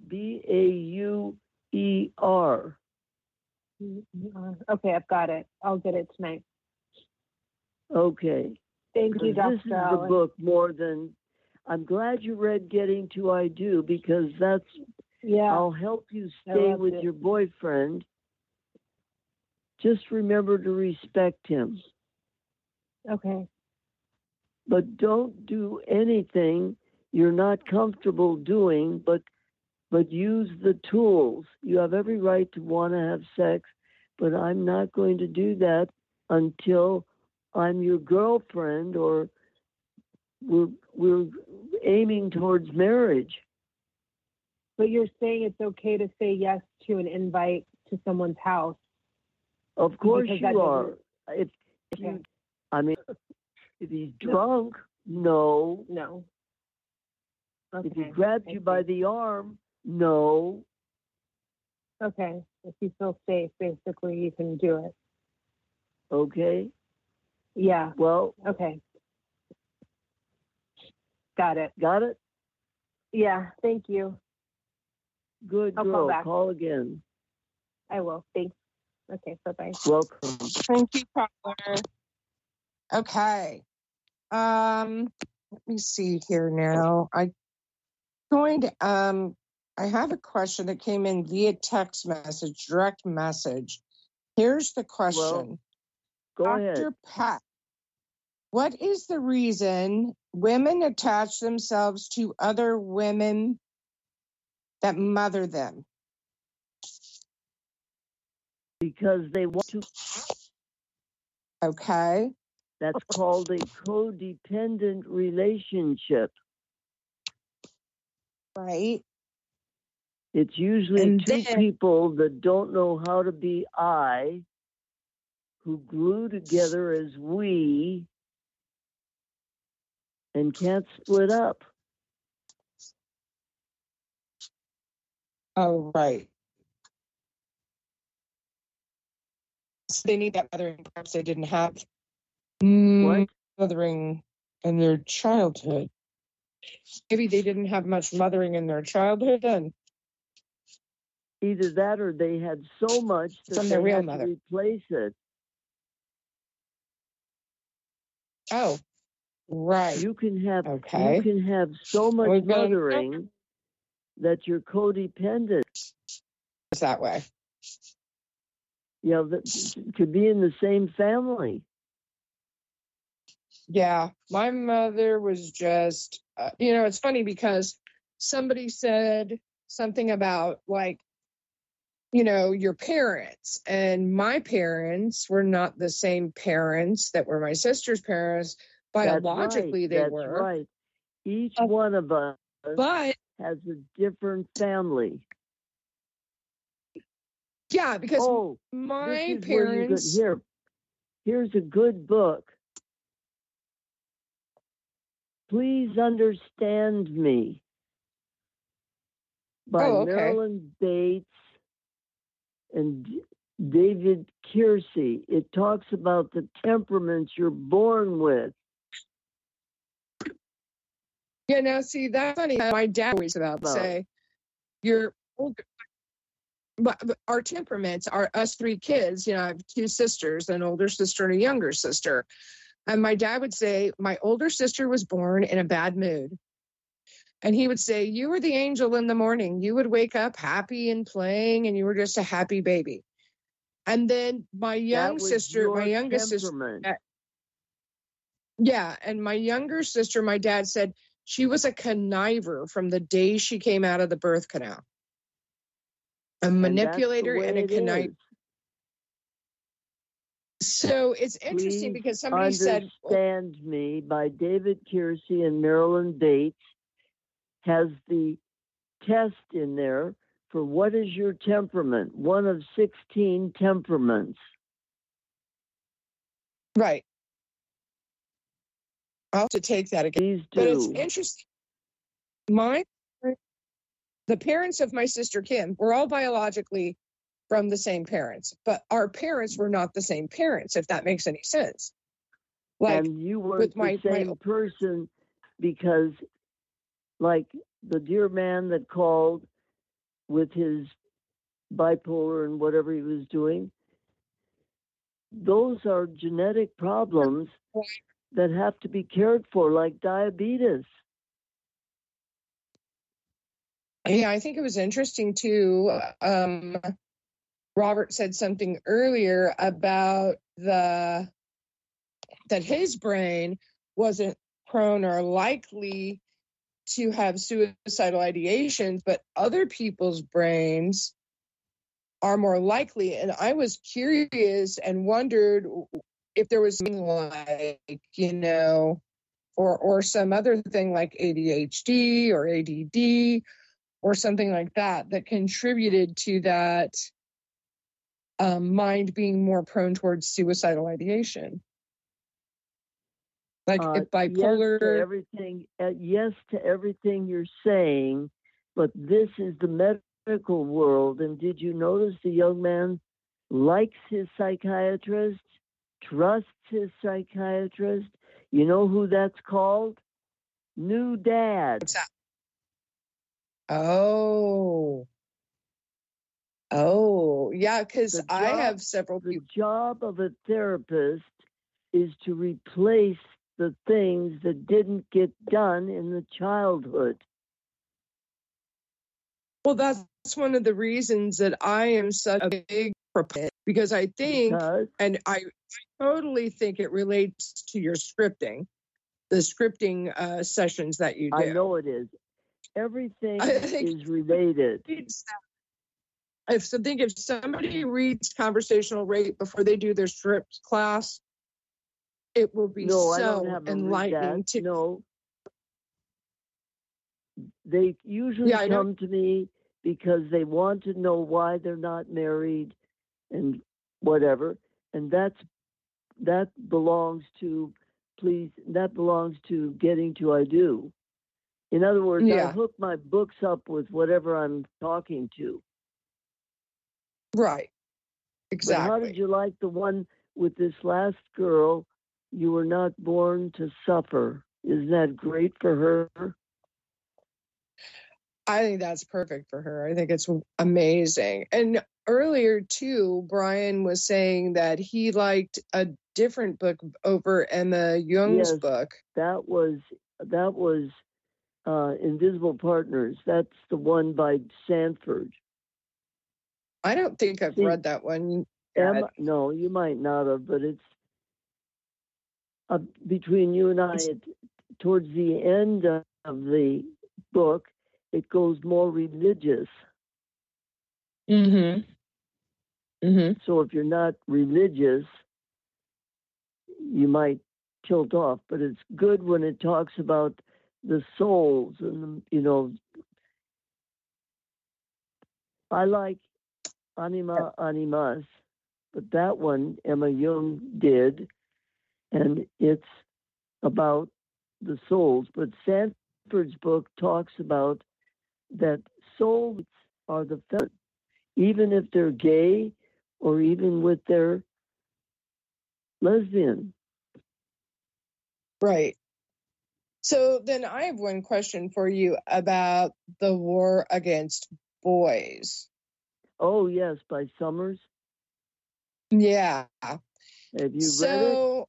B-A-U-E-R. Okay, I've got it. I'll get it tonight. Okay. Thank you, Dr. This is the book more than, I'm glad you read Getting to I Do because that's, I'll help you stay with your boyfriend. Just remember to respect him. Okay. But don't do anything you're not comfortable doing, but use the tools. You have every right to want to have sex, but I'm not going to do that until I'm your girlfriend or we're aiming towards marriage. But you're saying it's okay to say yes to an invite to someone's house. Of course you are. If he's drunk, no. No. Okay. If he grabs you by the arm, no. Okay. If you feel safe, basically, you can do it. Okay. Yeah. Well. Okay. Got it. Got it? Yeah. Thank you. Good girl. I'll call back. Call again. I will. Thanks. Okay. Bye-bye. Welcome. Thank you, caller. Okay. Let me see here now. I have a question that came in via text message, direct message. Here's the question. Well, go Dr. ahead. Pat, what is the reason women attach themselves to other women that mother them? Because they want to. Okay. That's called a codependent relationship. Right. It's usually two people that don't know how to be I, who glue together as we, and can't split up. Oh, right. So they need that mothering. Perhaps they didn't have What? mothering in their childhood. Maybe they didn't have much mothering in their childhood then. Either that or they had so much that From they their real had mother. to replace it. Oh, right. You can have so much We've got mothering that you're codependent. It's that way. You know, that could be in the same family. Yeah, my mother was just, it's funny because somebody said something about like, your parents, and my parents were not the same parents that were my sister's parents. Biologically, they That's were. right. Each one of us But has a different family. yeah, because this my is where you parents. Here's a good book. Please Understand Me by Marilyn Bates and David Kiersey. It talks about the temperaments you're born with. Yeah, now see, that's funny. My dad always about say, you're older. But our temperaments are us three kids. I have two sisters, an older sister and a younger sister. And my dad would say, my older sister was born in a bad mood. And he would say, you were the angel in the morning. You would wake up happy and playing, and you were just a happy baby. And then my youngest sister, and my younger sister, my dad said, she was a conniver from the day she came out of the birth canal. A manipulator and a conniver. So it's interesting because somebody said Understand Me by David Kiersey and Marilyn Bates has the test in there for what is your temperament, one of 16 temperaments. Right. I'll have to take that again. Please do. But it's interesting. The parents of my sister Kim were all biologically from the same parents, but our parents were not the same parents, if that makes any sense. Like, and you weren't the same person because, like the dear man that called with his bipolar and whatever he was doing, those are genetic problems that have to be cared for, like diabetes. Yeah, I think it was interesting too. Robert said something earlier about that his brain wasn't prone or likely to have suicidal ideations, but other people's brains are more likely. And I was curious and wondered if there was something like, or some other thing like ADHD or ADD or something like that contributed to that mind being more prone towards suicidal ideation. Like if bipolar. Yes to everything you're saying, but this is the medical world. And did you notice the young man likes his psychiatrist, trusts his psychiatrist? You know who that's called? New dad. What's that? Oh, yeah, because I have several people. The job of a therapist is to replace the things that didn't get done in the childhood. Well, that's one of the reasons that I am such a big proponent, because I think, and I totally think it relates to your scripting, the scripting sessions that you do. I know it is. Everything is related. If somebody reads conversational rate before they do their script class, it will be so enlightening to No. They usually come to me because they want to know why they're not married and whatever. And that belongs to getting to I do. In other words, I hook my books up with whatever I'm talking to. Right. Exactly. But how did you like the one with this last girl? You were not born to suffer. Isn't that great for her? I think that's perfect for her. I think it's amazing. And earlier too, Brian was saying that he liked a different book over Emma Young's book. That was Invisible Partners. That's the one by Sanford. I don't think I've read that one. Emma, no, you might not have, but it's between you and I. Towards the end of the book, it goes more religious. Mm-hmm. Mm-hmm. So if you're not religious, you might tilt off. But it's good when it talks about the souls and, I like Anima Animas, but that one Emma Young did, and it's about the souls. But Sanford's book talks about that souls are the feminine, even if they're gay or even with their lesbian. Right. So then I have one question for you about the war against boys. Oh, yes, by Summers. Yeah. Have you read it?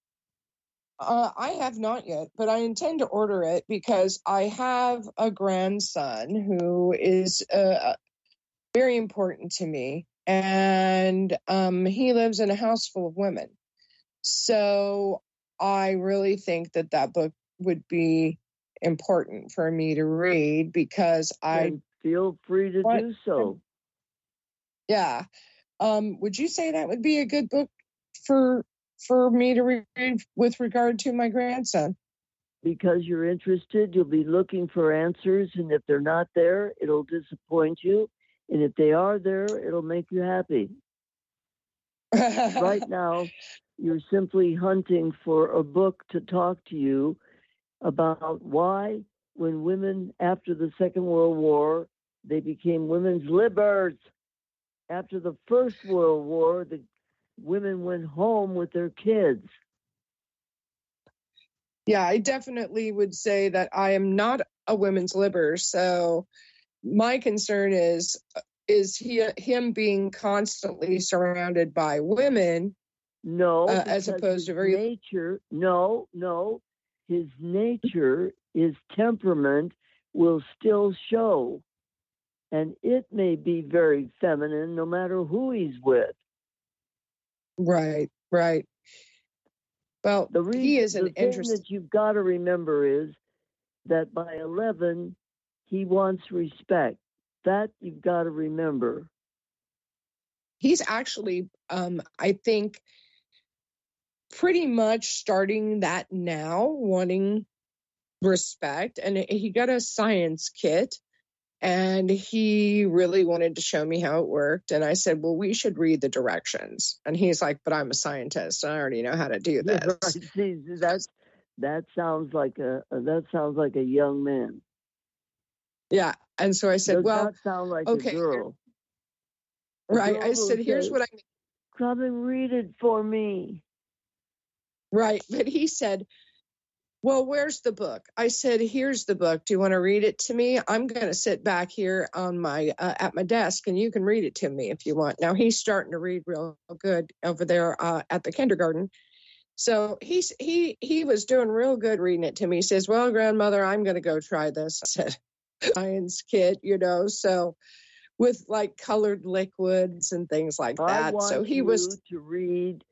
I have not yet, but I intend to order it because I have a grandson who is very important to me, and he lives in a house full of women. So I really think that book would be important for me to read because And feel free to do so. Yeah. Would you say that would be a good book for me to read with regard to my grandson? Because you're interested, you'll be looking for answers, and if they're not there, it'll disappoint you. And if they are there, it'll make you happy. Right now, you're simply hunting for a book to talk to you about why, when women, after the Second World War, they became women's libers. After the First World War, the women went home with their kids. Yeah, I definitely would say that I am not a women's liber. So my concern is him being constantly surrounded by women. No, as opposed to very nature. No. His nature, his temperament will still show. And it may be very feminine no matter who he's with. Right. Well, he is an thing that you've got to remember is that by 11, he wants respect. That you've got to remember. He's actually, I think, pretty much starting that now, wanting respect. And he got a science kit, and he really wanted to show me how it worked. And I said, well, we should read the directions. And he's like, but I'm a scientist. I already know how to do this. Yeah, right. See, that sounds like a young man. Yeah. And so I said, Does well, not sound like okay, a girl. Right. I said, here's what I mean. Come and read it for me. Right. But he said, well, where's the book? I said, here's the book. Do you want to read it to me? I'm going to sit back here on my at my desk, and you can read it to me if you want. Now he's starting to read real good over there at the kindergarten. So he was doing real good reading it to me. He says, well, grandmother, I'm going to go try this. I said, science kit, so with like colored liquids and things like that. So he was to read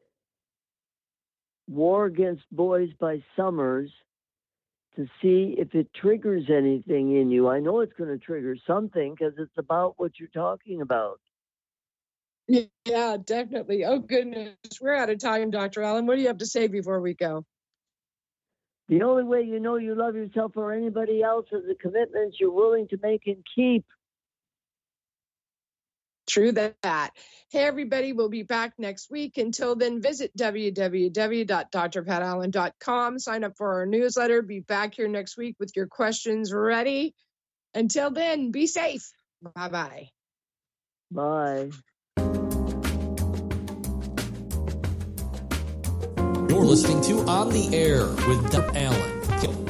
War Against Boys by Summers to see if it triggers anything in you. I know it's going to trigger something because it's about what you're talking about. Yeah, definitely. Oh, goodness. We're out of time, Dr. Allen. What do you have to say before we go? The only way you know you love yourself or anybody else is the commitments you're willing to make and keep. True that. Hey, everybody, we'll be back next week. Until then, visit www.drpatallen.com. Sign up for our newsletter. Be back here next week with your questions ready. Until then, be safe. Bye-bye. Bye. listening to On the Air with Dr. Allen.